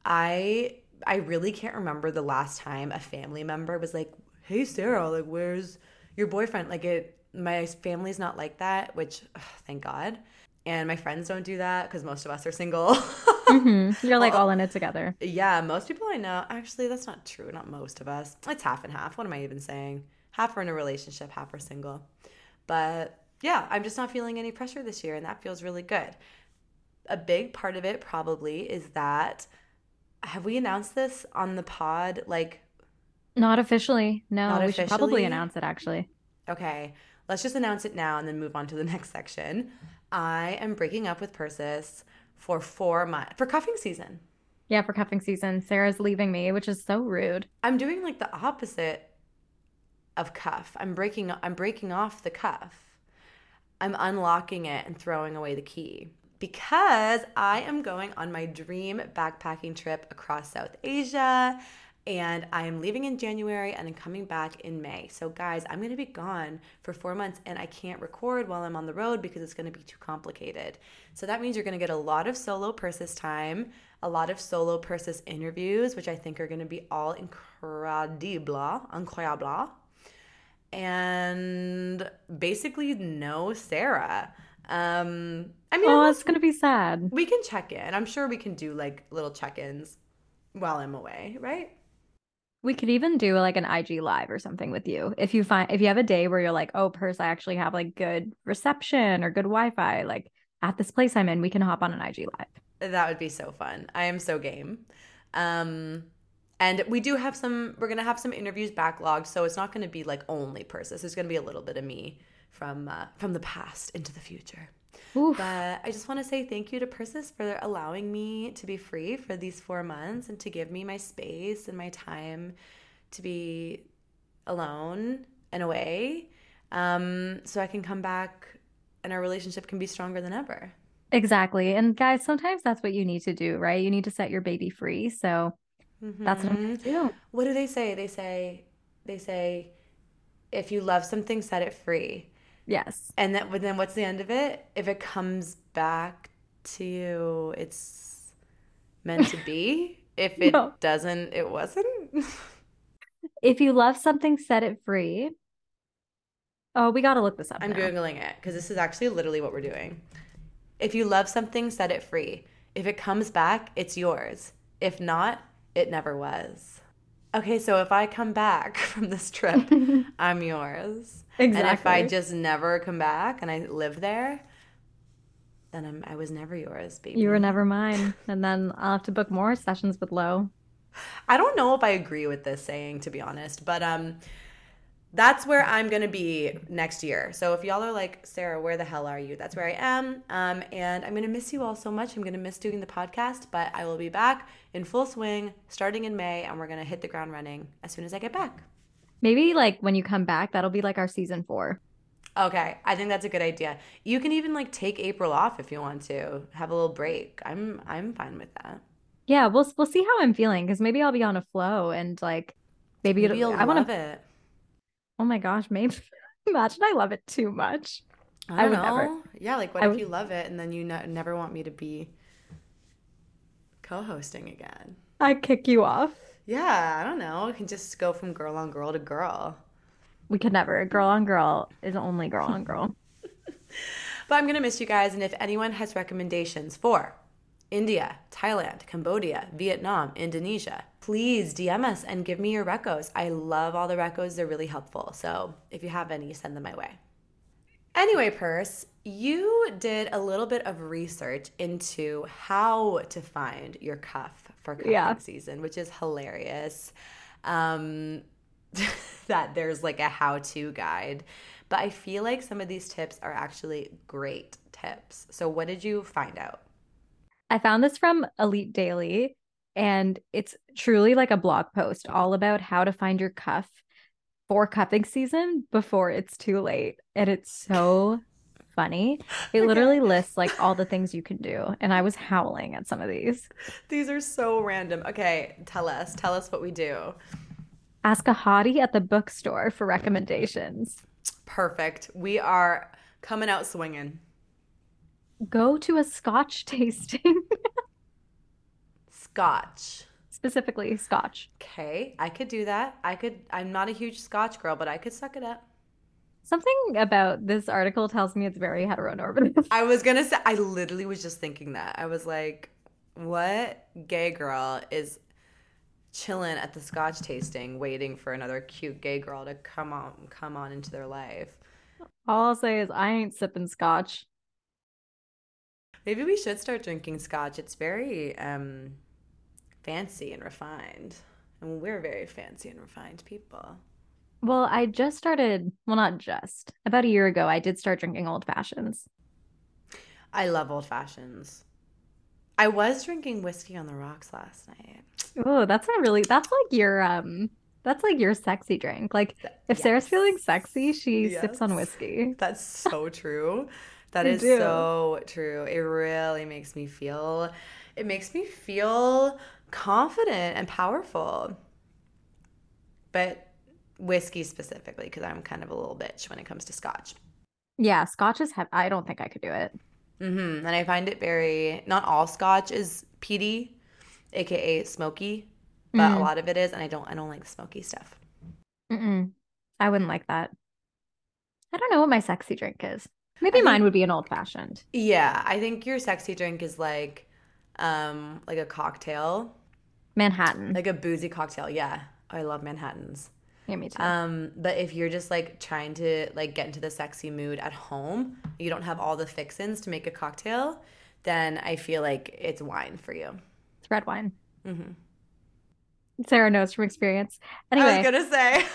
I I really can't remember the last time a family member was like, "Hey Sarah, like where's your boyfriend?" Like it my family's not like that, which ugh, thank God. And my friends don't do that because most of us are single. Mm-hmm. You're like Well, all in it together. yeah, most people I know, actually that's not true, not most of us. It's half and half. What am I even saying? Half are in a relationship, half are single. But yeah, I'm just not feeling any pressure this year, and that feels really good. A big part of it probably is that, have we announced this on the pod? Like, Not officially. No, not we should probably officially? announce it actually. Okay, let's just announce it now and then move on to the next section. I am breaking up with Persis for four months for cuffing season. Yeah, for cuffing season, Sarah's leaving me, which is so rude. I'm doing like the opposite of cuff. I'm breaking I'm breaking off the cuff. I'm unlocking it and throwing away the key because I am going on my dream backpacking trip across South Asia, and I am leaving in January and I'm coming back in May. So guys, I'm going to be gone for four months and I can't record while I'm on the road because it's going to be too complicated. So that means you're going to get a lot of solo Persis time, a lot of solo Persis interviews, which I think are going to be all incredible, incroyable, and basically no Sarah. Um, I mean, Oh, unless it's gonna be sad. we can check in. I'm sure we can do like little check-ins while I'm away, right? We could even do like an I G live or something with you. If you find if you have a day where you're like, oh, Purse, I actually have like good reception or good Wi-Fi, like at this place I'm in, we can hop on an I G live. That would be so fun. I am so game. Um, and we do have some, we're going to have some interviews backlogged, so it's not going to be like only Persis. There's going to be a little bit of me from uh, from the past into the future. Oof. But I just want to say thank you to Persis for allowing me to be free for these four months and to give me my space and my time to be alone and away, um, so I can come back and our relationship can be stronger than ever. Exactly. And guys, sometimes that's what you need to do, right? You need to set your baby free. So that's what I'm Hmm. gonna do. What do they say? They say, they say, if you love something, set it free. Yes. And that, but then what's the end of it? If it comes back to you, it's meant to be. If it No. doesn't, it wasn't. If you love something, set it free. Oh, we gotta look this up I'm now. Googling it because this is actually literally what we're doing. If you love something, set it free. If it comes back, it's yours. If not, it never was. Okay, so if I come back from this trip, I'm yours. And if I Exactly. just never come back and I live there, then I'm I was never yours, baby. You were never mine. And then I'll have to book more sessions with Lo. I don't know if I agree with this saying, to be honest, but um that's where I'm gonna be next year. So if y'all are like, Sarah, where the hell are you? That's where I am. Um, and I'm gonna miss you all so much. I'm gonna miss doing the podcast, but I will be back in full swing starting in May, and we're gonna hit the ground running as soon as I get back. Maybe like when you come back, that'll be like our season four. Okay, I think that's a good idea. You can even like take April off if you want to have a little break. I'm I'm fine with that. Yeah, we'll we'll see how I'm feeling because maybe I'll be on a flow and like maybe Maybe it'll, you'll I want love to. it. Oh my gosh, maybe Imagine I love it too much. I I don't would know. never. Yeah, like what I if would- you love it and then you ne- never want me to be co-hosting again? I'd kick you off. Yeah, I don't know. It can just go from girl on girl to girl. We could never. Girl on girl is only girl on girl. But I'm going to miss you guys. And if anyone has recommendations for India, Thailand, Cambodia, Vietnam, Indonesia, please D M us and give me your recos. I love all the recos. They're really helpful. So if you have any, send them my way. Anyway, Purse, you did a little bit of research into how to find your cuff for cuffing Yeah. season, which is hilarious. Um, that there's like a how-to guide. But I feel like some of these tips are actually great tips. So what did you find out? I found this from Elite Daily, and it's truly like a blog post all about how to find your cuff for cuffing season before it's too late. And it's so funny. It Okay. literally lists like all the things you can do. And I was howling at some of these. These are so random. Okay, tell us. Tell us what we do. Ask a hottie at the bookstore for recommendations. Perfect. We are coming out swinging. Go to a scotch tasting, Scotch. specifically scotch. Okay, I could do that. I could, I'm not a huge Scotch girl, but I could suck it up. Something about this article tells me it's very heteronormative. I was gonna say, I literally was just thinking that. I was like, what gay girl is chilling at the Scotch tasting waiting for another cute gay girl to come on come on into their life? All I'll say is I ain't sipping scotch. Maybe we should start drinking Scotch. It's very um fancy and refined. And we're very fancy and refined people. Well, I just started, well, not just, about a year ago, I did start drinking old fashions. I love old fashions. I was drinking whiskey on the rocks last night. Oh, that's not really, that's like your, um, that's like your sexy drink. Like if Sarah's Yes. feeling sexy, she sips on Yes. whiskey. That's so true. That I is do. so true. It really makes me feel, it makes me feel confident and powerful. But whiskey specifically, because I'm kind of a little bitch when it comes to Scotch. Yeah, scotch is heavy. I don't think I could do it. Mm-hmm. And I find it very, not all Scotch is peaty, aka smoky, but a Mm. lot of it is, and I don't, I don't like smoky stuff. Mm-mm. I wouldn't like that. I don't know what my sexy drink is. Maybe I think- mine would be an old fashioned. Yeah, I think your sexy drink is like, um, like a cocktail, Manhattan. like a boozy cocktail. Yeah, I love Manhattans. Yeah, me too. Um, but if you're just like trying to like get into the sexy mood at home, you don't have all the fixins to make a cocktail, then I feel like it's wine for you. It's red wine. Mm-hmm. Sarah knows from experience. I Anyway, was gonna say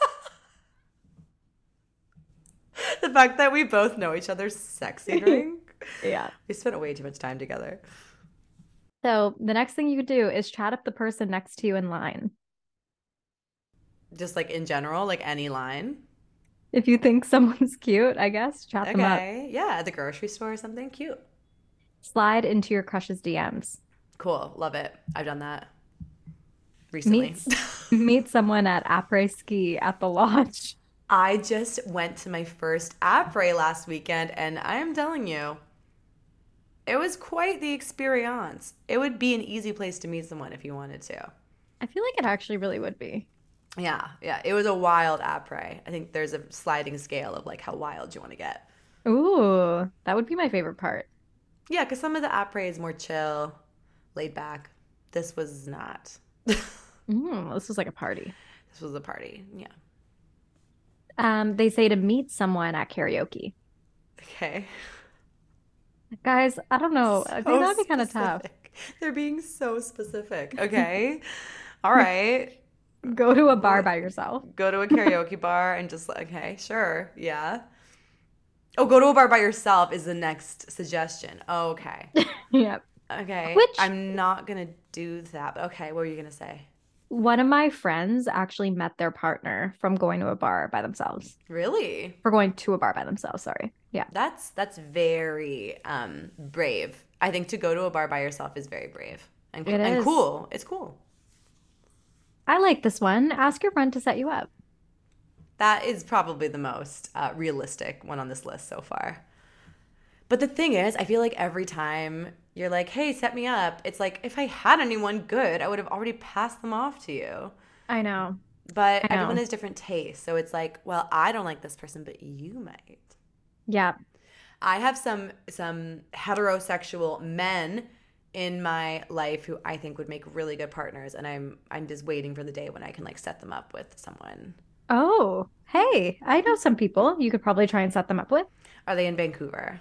the fact that we both know each other's sexy drink. yeah. We spent way too much time together. So the next thing you could do is chat up the person next to you in line. Just like in general, like any line. If you think someone's cute, I guess, chat them up. Okay. Yeah, at the grocery store or something. Cute. Slide into your crush's D Ms. Cool. Love it. I've done that recently. Meet, meet someone at après ski at the lodge. I just went to my first après last weekend, and I'm telling you, it was quite the experience. It would be an easy place to meet someone if you wanted to. I feel like it actually really would be. Yeah, yeah. It was a wild après. I think there's a sliding scale of like how wild you want to get. Ooh, that would be my favorite part. Yeah, because some of the après is more chill, laid back. This was not. Mm, this was like a party. This was a party. Yeah. Um, they say to meet someone at karaoke. Okay. Guys, I don't know. I think So that'd be kind of tough. specific. They're being so specific. Okay. All right. Go to a bar by yourself. Go to a karaoke bar and just like, okay, sure. Yeah. Oh, go to a bar by yourself is the next suggestion. Oh, okay. Yep. Okay. Which- I'm not going to do that. But okay. What were you going to say? One of my friends actually met their partner from going to a bar by themselves. Really? For going to a bar by themselves, sorry. Yeah. That's that's very um, brave. I think to go to a bar by yourself is very brave and, It and is. cool. It's cool. I like this one. Ask your friend to set you up. That is probably the most uh, realistic one on this list so far. But the thing is, I feel like every time you're like, hey, set me up, it's like, if I had anyone good, I would have already passed them off to you. I know. But I know. everyone has different tastes. So it's like, well, I don't like this person, but you might. Yeah. I have some some heterosexual men in my life who I think would make really good partners, and I'm I'm just waiting for the day when I can like set them up with someone. Oh, hey, I know some people you could probably try and set them up with. Are they in Vancouver?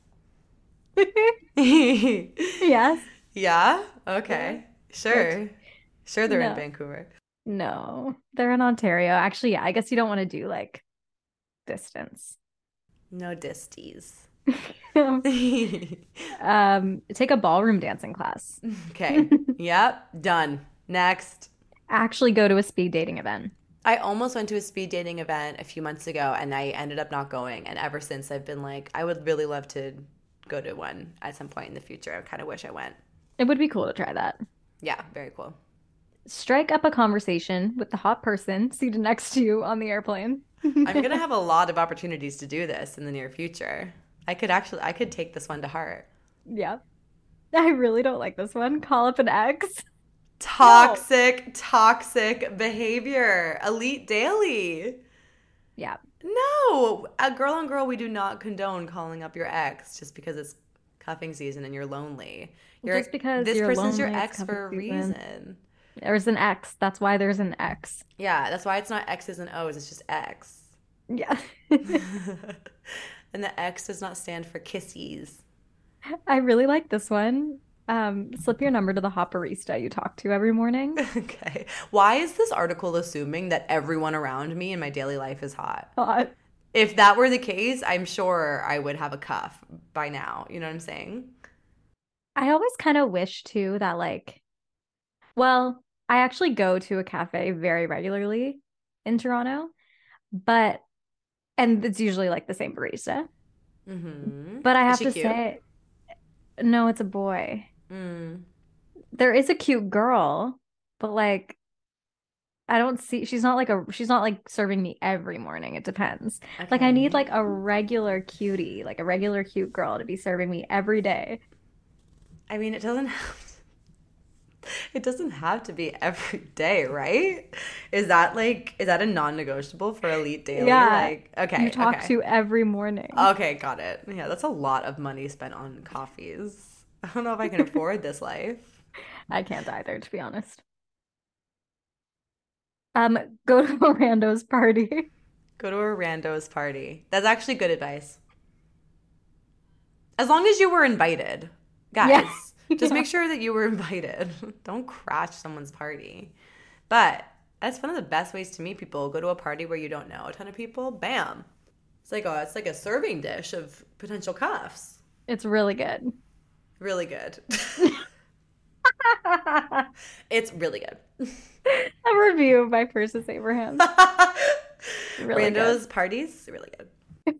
Yes. Yeah? Okay. Sure. Which, Sure they're no. in Vancouver. No, they're in Ontario. Actually, yeah, I guess you don't want to do like distance. No disties. um, take a ballroom dancing class. Okay. Yep. Done. Next. Actually go to a speed dating event. I almost went to a speed dating event a few months ago and I ended up not going. And ever since I've been like, I would really love to go to one at some point in the future. I kind of wish I went. It would be cool to try that. Yeah, very cool. Strike up a conversation with the hot person seated next to you on the airplane. I'm going to have a lot of opportunities to do this in the near future. I could actually, I could take this one to heart. Yeah. I really don't like this one. Call up an ex. Toxic, no. toxic behavior. Elite Daily. Yeah. No. A girl on girl, we do not condone calling up your ex just because it's cuffing season and you're lonely. You're, just because this you're person's lonely, your ex for a season. reason. There's an X. That's why there's an X. Yeah, that's why it's not X's and O's. It's just X. Yeah. And the X does not stand for kissies. I really like this one. Um, slip your number to the hot barista you talk to every morning. Okay. Why is this article assuming that everyone around me in my daily life is hot? Hot. If that were the case, I'm sure I would have a cuff by now. You know what I'm saying? I always kind of wish too that like, well, I actually go to a cafe very regularly in Toronto, but, and it's usually like the same barista. Mm-hmm. But I have is she to cute? say, no, it's a boy. Mm. There is a cute girl, but like, I don't see, she's not like a, she's not like serving me every morning. It depends. Okay. Like I need like a regular cutie, like a regular cute girl to be serving me every day. I mean, it doesn't have to, it doesn't have to be every day, right? Is that like, is that a non-negotiable for Elite Daily? Yeah. Like, okay. You talk okay. to every morning. Okay, got it. Yeah, that's a lot of money spent on coffees. I don't know if I can afford this life. I can't either, to be honest. Um, go to a rando's party. Go to a rando's party. That's actually good advice. As long as you were invited. Guys, Yeah. just Yeah. make sure that you were invited. Don't crash someone's party. But that's one of the best ways to meet people. Go to a party where you don't know a ton of people. Bam. It's like a, it's like a serving dish of potential cuffs. It's really good. Really good. It's really good. A review of my first is Abraham. Really Rando's good. parties, really good.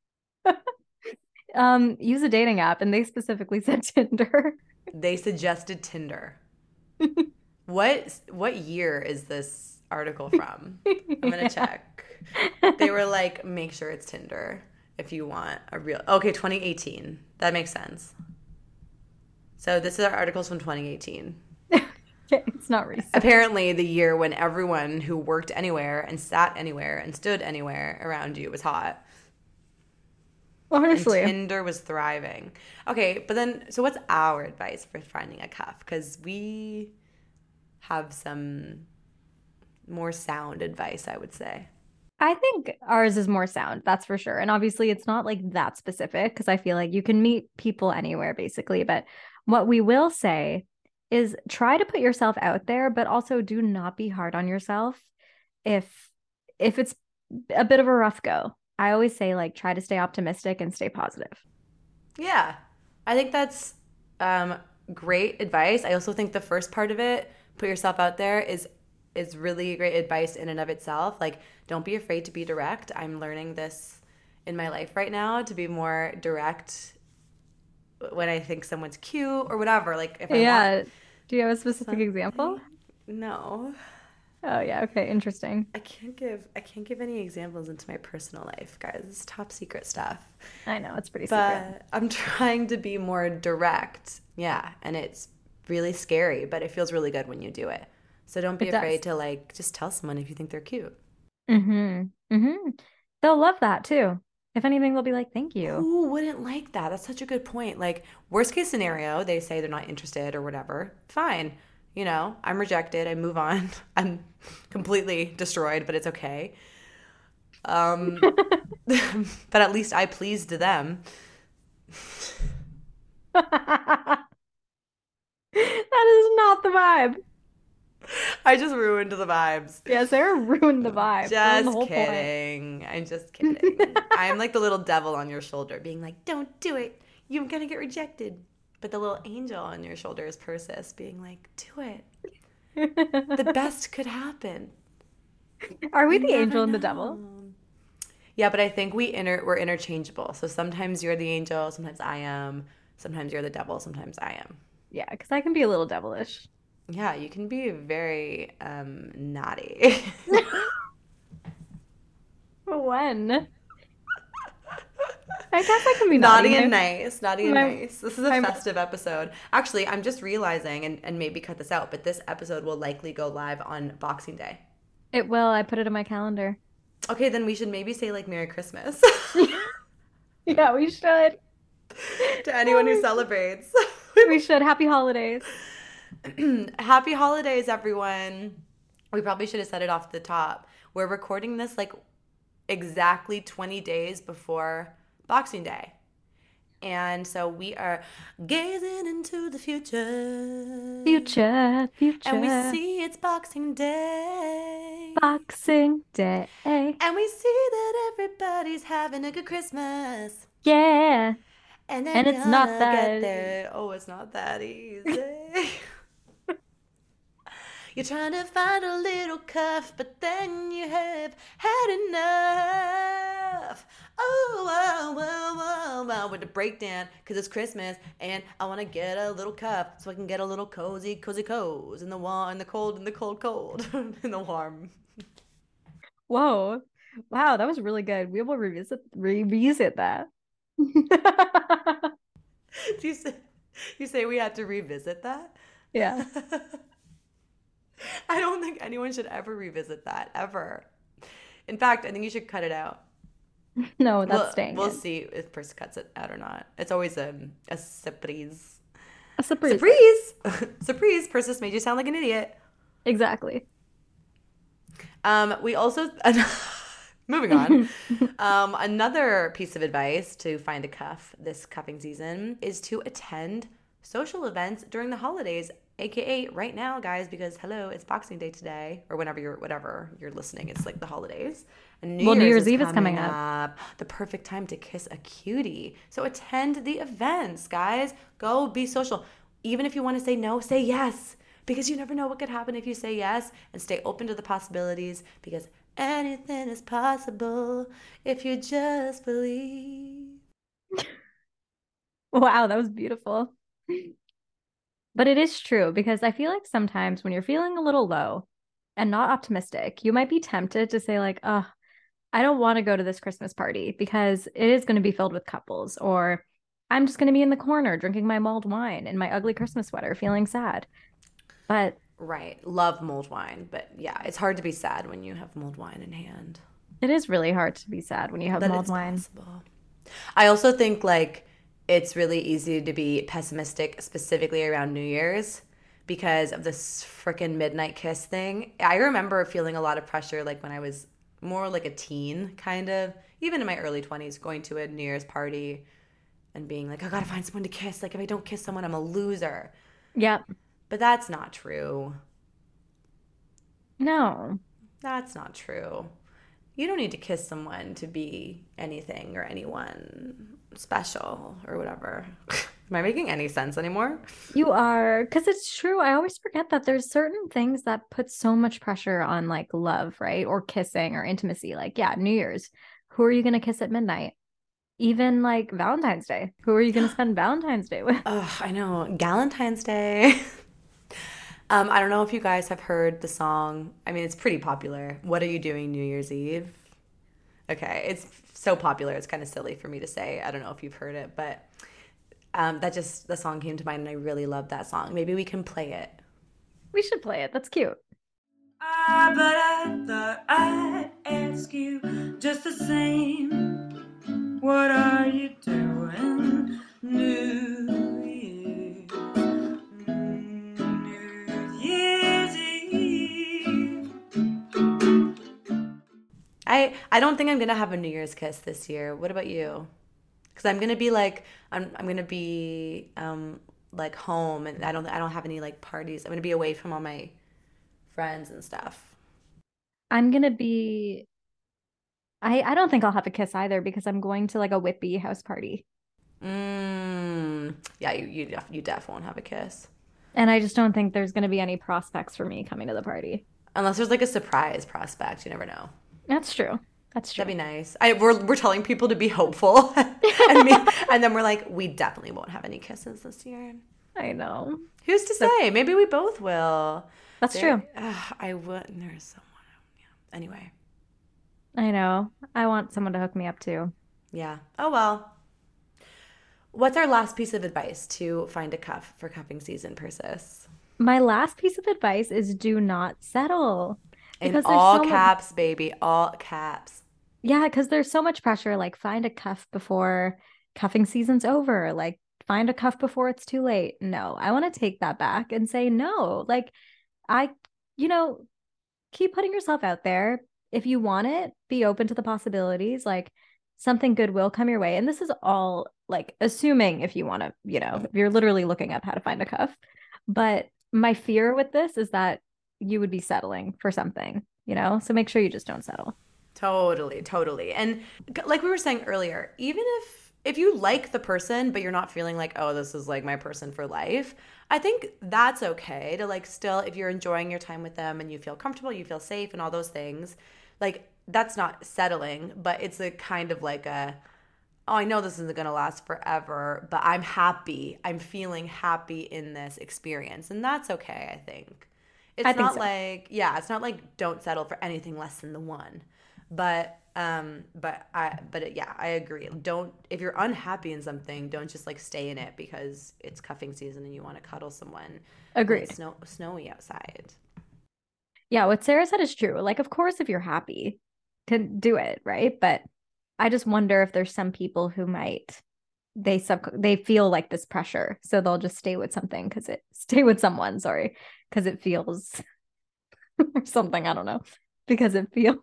Um, use a dating app, and they specifically said Tinder. They suggested Tinder. What what year is this article from? I'm gonna Yeah. check. They were like, make sure it's Tinder if you want a real. Okay, twenty eighteen. That makes sense. So this is our articles from twenty eighteen. Okay, it's not recent. Apparently, the year when everyone who worked anywhere and sat anywhere and stood anywhere around you was hot. Honestly. And Tinder was thriving. Okay, but then, so what's our advice for finding a cuff? Because we have some more sound advice, I would say. I think ours is more sound, that's for sure. And obviously, it's not like that specific because I feel like you can meet people anywhere, basically. But what we will say is try to put yourself out there, but also do not be hard on yourself if if it's a bit of a rough go. I always say, like, try to stay optimistic and stay positive. Yeah, I think that's um, great advice. I also think the first part of it, put yourself out there, is is really great advice in and of itself. Like, don't be afraid to be direct. I'm learning this in my life right now, to be more direct when I think someone's cute or whatever. Like, if I Yeah. want Do you have a specific something- example? No. Oh yeah, okay, interesting. I can't give I can't give any examples into my personal life, guys. It's top secret stuff. I know, it's pretty But secret. I'm trying to be more direct. Yeah, and it's really scary, but it feels really good when you do it. So don't be It does. afraid to like just tell someone if you think they're cute. Mm-hmm. Mm-hmm. They'll love that too. If anything, they'll be like, thank you. Who wouldn't like that? That's such a good point. Like, worst case scenario, they say they're not interested or whatever. Fine. You know, I'm rejected. I move on. I'm completely destroyed, but it's okay. Um, but at least I pleased them. That is not the vibe. I just ruined the vibes. Yeah, Sarah ruined the vibe. Ruined the Just whole point. kidding. I'm just kidding. I'm like the little devil on your shoulder being like, don't do it. You're going to get rejected. But the little angel on your shoulder is Persis being like, do it. The best could happen. Are we You the never angel and the know. devil? Yeah, but I think we inter- we're interchangeable. So sometimes you're the angel, sometimes I am. Sometimes you're the devil, sometimes I am. Yeah, because I can be a little devilish. Yeah, you can be very um, naughty. When? I guess I can be naughty naughty. and My- nice. Naughty and my- nice. This is a my- festive episode. Actually, I'm just realizing, and, and maybe cut this out, but this episode will likely go live on Boxing Day. It will. I put it in my calendar. Okay, then we should maybe say like Merry Christmas Yeah, we should. to anyone who celebrates. We should. Happy holidays. Happy holidays, everyone. We probably should have said it off the top. We're recording this like exactly twenty days before Boxing Day. And so we are gazing into the future. Future, future. And we see it's Boxing Day. Boxing Day. And we see that everybody's having a good Christmas. Yeah. And, they're And it's not gonna that- get there. Oh, it's not that easy. You're trying to find a little cuff, but then you have had enough. Oh, wow, wow, wow, wow, with the breakdown, because it's Christmas, and I want to get a little cuff so I can get a little cozy, cozy cozy in the warm, in the cold, in the cold, cold, in the warm. Whoa. Wow, that was really good. We will revisit revisit that. Do you say, you say we had to revisit that? Yeah. I don't think anyone should ever revisit that, ever. In fact, I think you should cut it out. No, that's we'll, staying. We'll in. see if Purse cuts it out or not. It's always a, a surprise. A surprise. Surprise! Surprise! Persis made you sound like an idiot. Exactly. Um, we also... Moving on. um, another piece of advice to find a cuff this cuffing season is to attend social events during the holidays, aka right now, guys, because hello, it's Boxing Day today, or whenever you're whatever you're listening, it's like the holidays. And New Well, New Year's Year's Eve is coming coming up. up. The perfect time to kiss a cutie. So attend the events, guys. Go be social. Even if you want to say no, say yes. Because you never know what could happen if you say yes, and stay open to the possibilities, because anything is possible if you just believe. Wow, that was beautiful. But it is true, because I feel like sometimes when you're feeling a little low and not optimistic, you might be tempted to say like, oh, I don't want to go to this Christmas party because it is going to be filled with couples, or I'm just going to be in the corner drinking my mulled wine in my ugly Christmas sweater feeling sad. But Right. Love mulled wine. But yeah, it's hard to be sad when you have mulled wine in hand. it is really hard to be sad when you have But mulled it's wine. possible. I also think like it's really easy to be pessimistic, specifically around New Year's, because of this freaking midnight kiss thing. I remember feeling a lot of pressure like when I was more like a teen, kind of, even in my early twenties, going to a New Year's party and being like, I gotta find someone to kiss. Like if I don't kiss someone, I'm a loser. Yep. But that's not true. No. That's not true. You don't need to kiss someone to be anything or anyone special or whatever. Am I making any sense anymore? You are, because it's true. I always forget that there's certain things that put so much pressure on like love, right? Or kissing or intimacy. Like, yeah, New Year's. Who are you going to kiss at midnight? Even like Valentine's Day. Who are you going to spend Valentine's Day with? Oh, I know. Galentine's Day. Um, I don't know if you guys have heard the song. I mean, it's pretty popular. What are you doing New Year's Eve? Okay, it's so popular. It's kind of silly for me to say. I don't know if you've heard it, but um, that just the song came to mind, and I really love that song. Maybe we can play it. We should play it. That's cute. Ah, but I thought I'd ask you just the same. What are you doing New Year's? New Year's Eve. I I don't think I'm gonna have a New Year's kiss this year. What about you? Because I'm gonna be like I'm I'm gonna be um like home, and I don't I don't have any like parties. I'm gonna be away from all my friends and stuff. I'm gonna be I I don't think I'll have a kiss either because I'm going to like a Whippy house party. Mm, yeah, you you def, you def won't have a kiss And I just don't think there's gonna be any prospects for me coming to the party. unless there's like a surprise prospect. You never know. That's true. That's true. That'd be nice. I we're we're telling people to be hopeful, and me, and then we're like, we definitely won't have any kisses this year. I know. Who's to say? Maybe we both will. That's There- true. Uh, I would. There's someone. Yeah. Anyway. I know. I want someone to hook me up too. Yeah. Oh well. What's our last piece of advice to find a cuff for cuffing season, Persis? My last piece of advice is do not settle. In Because there's all so much- caps, baby. All caps. Yeah, because there's so much pressure. Like, find a cuff before cuffing season's over. Like, find a cuff before it's too late. No, I want to take that back and say no. Like, I, you know, keep putting yourself out there. If you want it, be open to the possibilities. Like, something good will come your way. And this is all like assuming if you want to, you know, if you're literally looking up how to find a cuff. But my fear with this is that you would be settling for something, you know? So make sure you just don't settle. Totally, totally. And g- like we were saying earlier, even if if you like the person but you're not feeling like, oh, this is like my person for life, I think that's okay to like still, if you're enjoying your time with them and you feel comfortable, you feel safe and all those things, like that's not settling, but it's a kind of like a, oh, I know this isn't going to last forever, but I'm happy. I'm feeling happy in this experience. And that's okay, I think. It's I think not so. like, yeah, it's not like don't settle for anything less than the one. But um but I but it, yeah, I agree. Don't, if you're unhappy in something, don't just like stay in it because it's cuffing season and you want to cuddle someone. and Agreed. It's snow, snowy outside. Yeah, what Sarah said is true. Like, of course, if you're happy, can do it, right? But I just wonder if there's some people who might they sub they feel like this pressure, so they'll just stay with something because it stay with someone, sorry, because it feels or something. I don't know, because it feels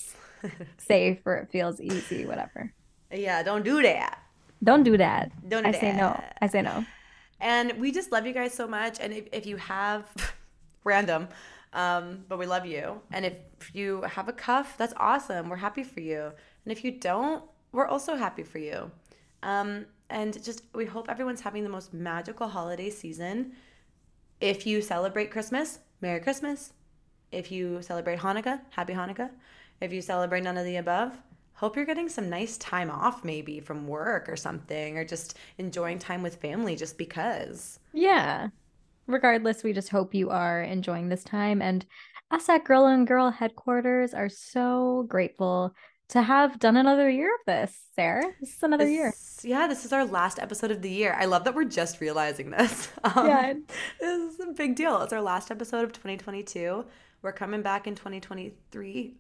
safe or it feels easy, whatever. Yeah, don't do that. Don't do that. Don't do I say no. that. I say no. And we just love you guys so much. And if, if you have random, um, but we love you. And if you have a cuff, that's awesome. We're happy for you. And if you don't, we're also happy for you. Um, and just we hope everyone's having the most magical holiday season. If you celebrate Christmas, Merry Christmas. If you celebrate Hanukkah, Happy Hanukkah. If you celebrate none of the above, hope you're getting some nice time off maybe from work or something, or just enjoying time with family just because. Yeah. Regardless, we just hope you are enjoying this time. And us at Girl and Girl headquarters are so grateful to have done another year of this, Sarah. This is another year. This- Yeah, this is our last episode of the year. I love that we're just realizing this. Um, Yeah. This is a big deal. It's our last episode of twenty twenty-two. We're coming back in twenty twenty-three.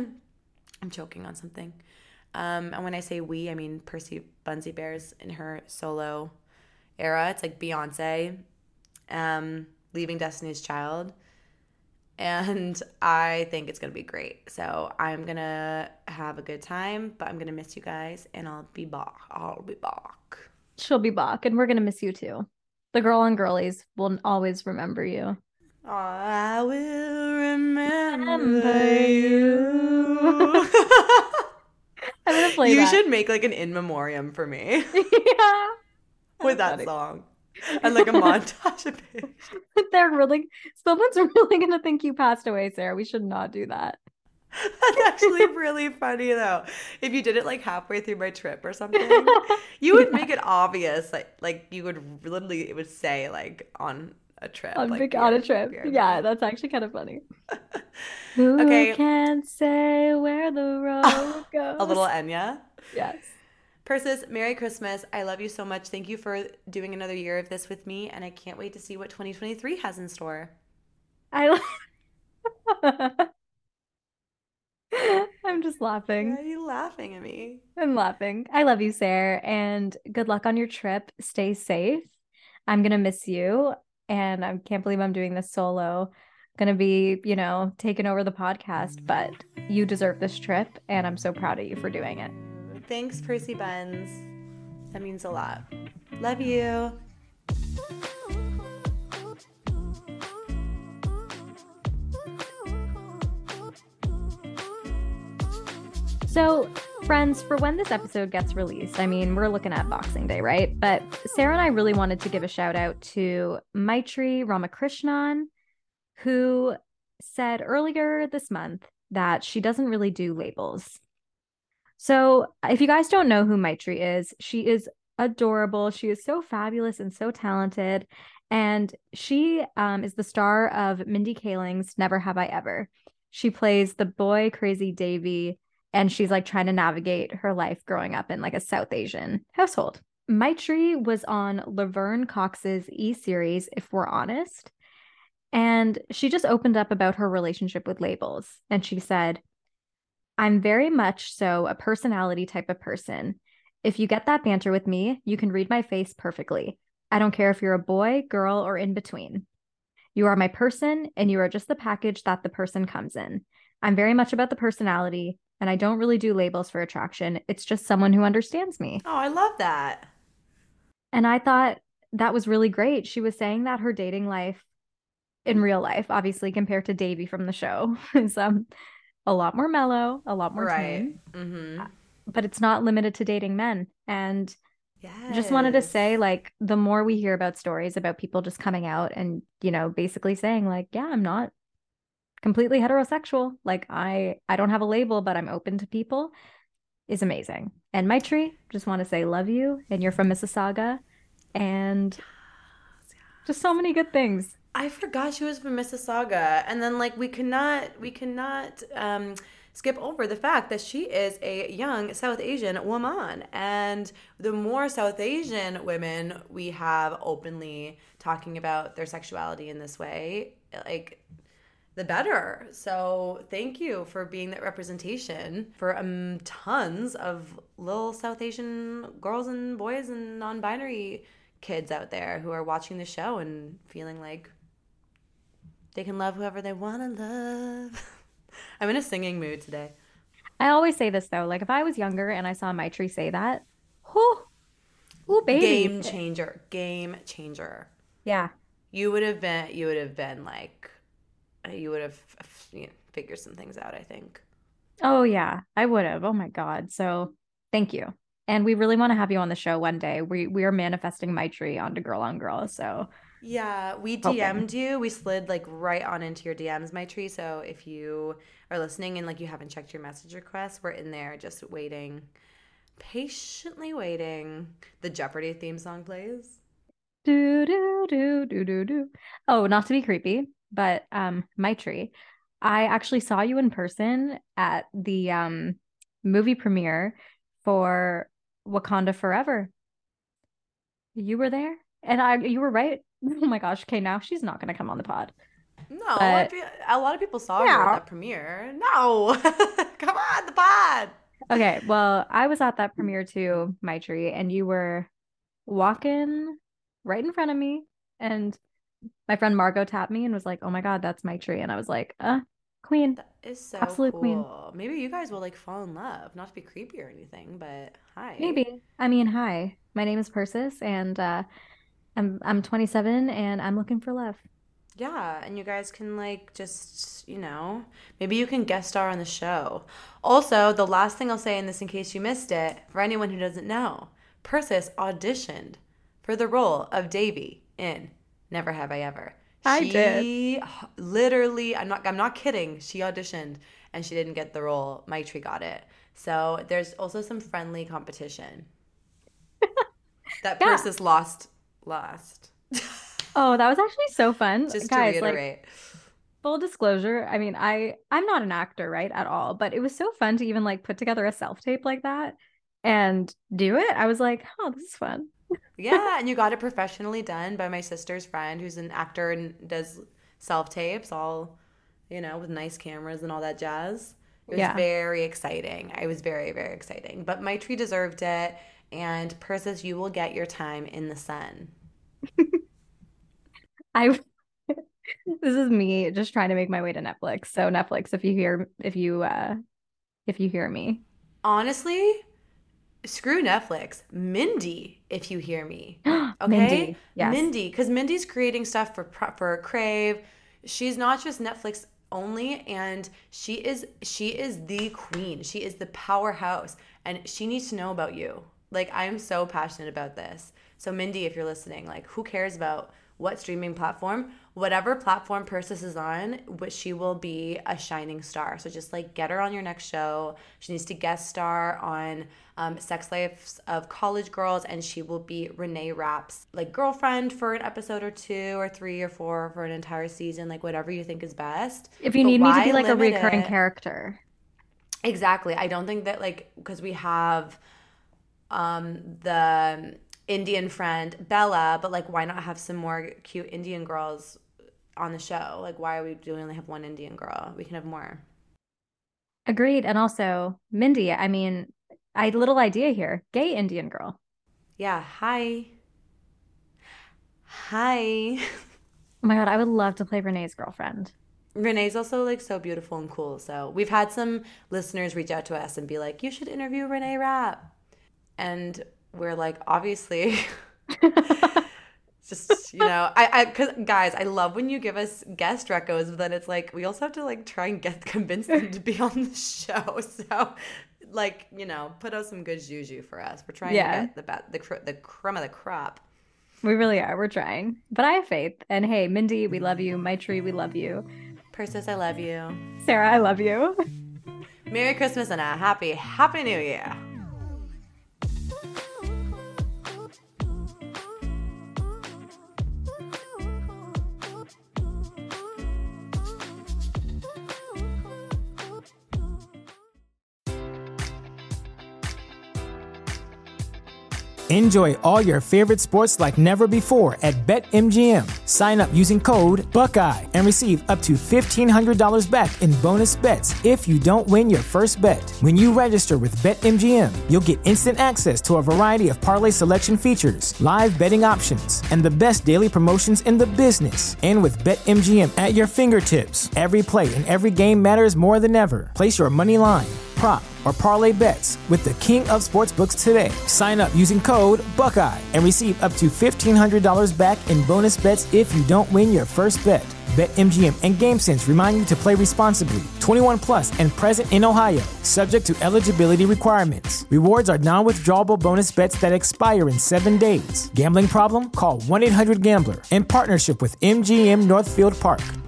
I'm choking on something. Um, and when I say we, I mean Percy Bunsey Bears in her solo era. It's like Beyonce um, leaving Destiny's Child. And I think it's going to be great. So I'm going to have a good time, but I'm going to miss you guys, and I'll be back. I'll be back. She'll be back, and we're going to miss you too. The Girl and Girlies will always remember you. I will remember Remember you. I'm going to play You that. should make like an in memoriam for me Yeah. with that funny. song and like a montage of it. They're really, someone's really going to think you passed away, Sarah. We should not do that. That's actually really funny though. If you did it like halfway through my trip or something, you would make it obvious. Like, like you would literally, it would say like on a trip. On, like big, we on are- a trip. we are Yeah, doing. that's actually kind of funny. Who Okay. can say where the road goes? A little Enya. Yes. Persis, Merry Christmas. I love you so much. Thank you for doing another year of this with me, and I can't wait to see what twenty twenty-three has in store. I love I'm just Why laughing. are you laughing at me? I'm laughing. I love you, Sarah, and good luck on your trip. Stay safe. I'm gonna miss you, and I can't believe I'm doing this solo. Gonna be, you know, taking over the podcast, but you deserve this trip, and I'm so proud of you for doing it. Thanks, Percy Buns. That means a lot. Love you. So, friends, for when this episode gets released, I mean, we're looking at Boxing Day, right? But Sarah and I really wanted to give a shout out to Maitri Ramakrishnan, who said earlier this month that she doesn't really do labels. So, if you guys don't know who Maitri is, she is adorable. She is so fabulous and so talented. And she um, is the star of Mindy Kaling's Never Have I Ever. She plays the boy crazy Davy, and she's like trying to navigate her life growing up in like a South Asian household. Maitri was on Laverne Cox's E-series, If We're Honest, and she just opened up about her relationship with labels. And she said, I'm very much so a personality type of person. If you get that banter with me, you can read my face perfectly. I don't care if you're a boy, girl, or in between. You are my person, and you are just the package that the person comes in. I'm very much about the personality, and I don't really do labels for attraction. It's just someone who understands me. Oh, I love that. And I thought that was really great. She was saying that her dating life in real life, obviously compared to Davy from the show, is um, a lot more mellow, a lot more Right. tame. Mm-hmm. But it's not limited to dating men. And Yes. just wanted to say, like, the more we hear about stories about people just coming out and, you know, basically saying, like, yeah, I'm not completely heterosexual. Like, I I don't have a label, but I'm open to people, is amazing. And Maitri, just want to say love you. And you're from Mississauga. And just so many good things. I forgot she was from Mississauga, and then like we cannot we cannot um, skip over the fact that she is a young South Asian woman, and the more South Asian women we have openly talking about their sexuality in this way, like the better. So thank you for being that representation for um, tons of little South Asian girls and boys and non-binary kids out there who are watching the show and feeling like they can love whoever they want to love. I'm in a singing mood today. I always say this, though. Like, if I was younger and I saw Maitri say that, whoo, ooh, baby. Game changer. Game changer. Yeah. You would have been, you would have been like, you would have you know, figured some things out, I think. Oh, yeah, I would have. Oh, my God. So thank you. And we really want to have you on the show one day. We we are manifesting Maitri onto Girl on Girl. So yeah, we hoping. D M'd you. We slid like right on into your D Ms, Maitri. So if you are listening and like you haven't checked your message requests, we're in there just waiting, patiently waiting. The Jeopardy theme song plays. Do do do do do do. Oh, not to be creepy, but um, Maitri, I actually saw you in person at the um movie premiere for Wakanda Forever. You were there, and I you were right. Oh my gosh. Okay, now she's not gonna come on the pod. No, But- I feel- a lot of people saw her Yeah. at that premiere. No, come on, the pod. Okay, well, I was at that premiere too, Maitri, and you were walking right in front of me, and my friend Margot tapped me and was like, "Oh my God, that's Maitri," and I was like, "Uh, queen." That is so Absolute cool. queen. Maybe you guys will like fall in love. Not to be creepy or anything, but hi. Maybe. I mean, hi. My name is Persis, and uh, I'm I'm twenty-seven, and I'm looking for love. Yeah, and you guys can like just, you know, maybe you can guest star on the show. Also, the last thing I'll say in this in case you missed it, for anyone who doesn't know, Persis auditioned for the role of Davy in Never Have I Ever. I she did. literally, I'm not I'm not kidding. She auditioned and she didn't get the role. Maitri got it. So, there's also some friendly competition. That Yeah. Persis lost lost. Oh, that was actually so fun. Just Guys, to like, reiterate. full disclosure, I mean, I I'm not an actor, right, at all, but it was so fun to even like put together a self-tape like that and do it. I was like, oh, this is fun. Yeah, and you got it professionally done by my sister's friend who's an actor and does self-tapes all, you know, with nice cameras and all that jazz. It was Yeah. very exciting. I was very, very exciting. But my tree deserved it. And Persis, you will get your time in the sun. I this is me just trying to make my way to Netflix. So Netflix, if you hear if you uh if you hear me. Honestly, screw Netflix. Mindy, if you hear me. Okay? Mindy, yes. Mindy, because Mindy's creating stuff for for Crave. She's not just Netflix only, and she is she is the queen. She is the powerhouse, and she needs to know about you. Like, I'm so passionate about this. So Mindy, if you're listening, like, who cares about what streaming platform? Whatever platform Persis is on, which she will be a shining star. So just like get her on your next show. She needs to guest star on um, Sex Lives of College Girls, and she will be Renee Rapp's like girlfriend for an episode or two or three or four for an entire season, like whatever you think is best. If you But need me to why be like a limit recurring it? character. Exactly. I don't think that, like, because we have um the Indian friend Bella, but like why not have some more cute Indian girls on the show? Like, why are we do we only have one Indian girl? We can have more. Agreed. And also, Mindy, I mean, I had a little idea here. Gay Indian girl. Yeah. Hi. Hi. Oh my God, I would love to play Renee's girlfriend. Renee's also like so beautiful and cool. So we've had some listeners reach out to us and be like, you should interview Renee Rapp. And we're like, obviously, just, you know, I, I, cause guys, I love when you give us guest recos, but then it's like, we also have to like try and get, convince them to be on the show. So like, you know, put out some good juju for us. We're trying Yeah. to get the, ba- the, cr- the crumb of the crop. We really are. We're trying. But I have faith. And hey, Mindy, we love you. Maitri, we love you. Persis, I love you. Sarah, I love you. Merry Christmas and a happy, happy New Year. Enjoy all your favorite sports like never before at BetMGM. Sign up using code Buckeye and receive up to fifteen hundred dollars back in bonus bets if you don't win your first bet. When you register with BetMGM, you'll get instant access to a variety of parlay selection features, live betting options, and the best daily promotions in the business. And with BetMGM at your fingertips, every play and every game matters more than ever. Place your money line, prop, or parlay bets with the king of sportsbooks today. Sign up using code Buckeye and receive up to fifteen hundred dollars back in bonus bets if you don't win your first bet. BetMGM and GameSense remind you to play responsibly. twenty-one plus and present in Ohio, subject to eligibility requirements. Rewards are non-withdrawable bonus bets that expire in seven days. Gambling problem? Call one eight hundred gambler in partnership with M G M Northfield Park.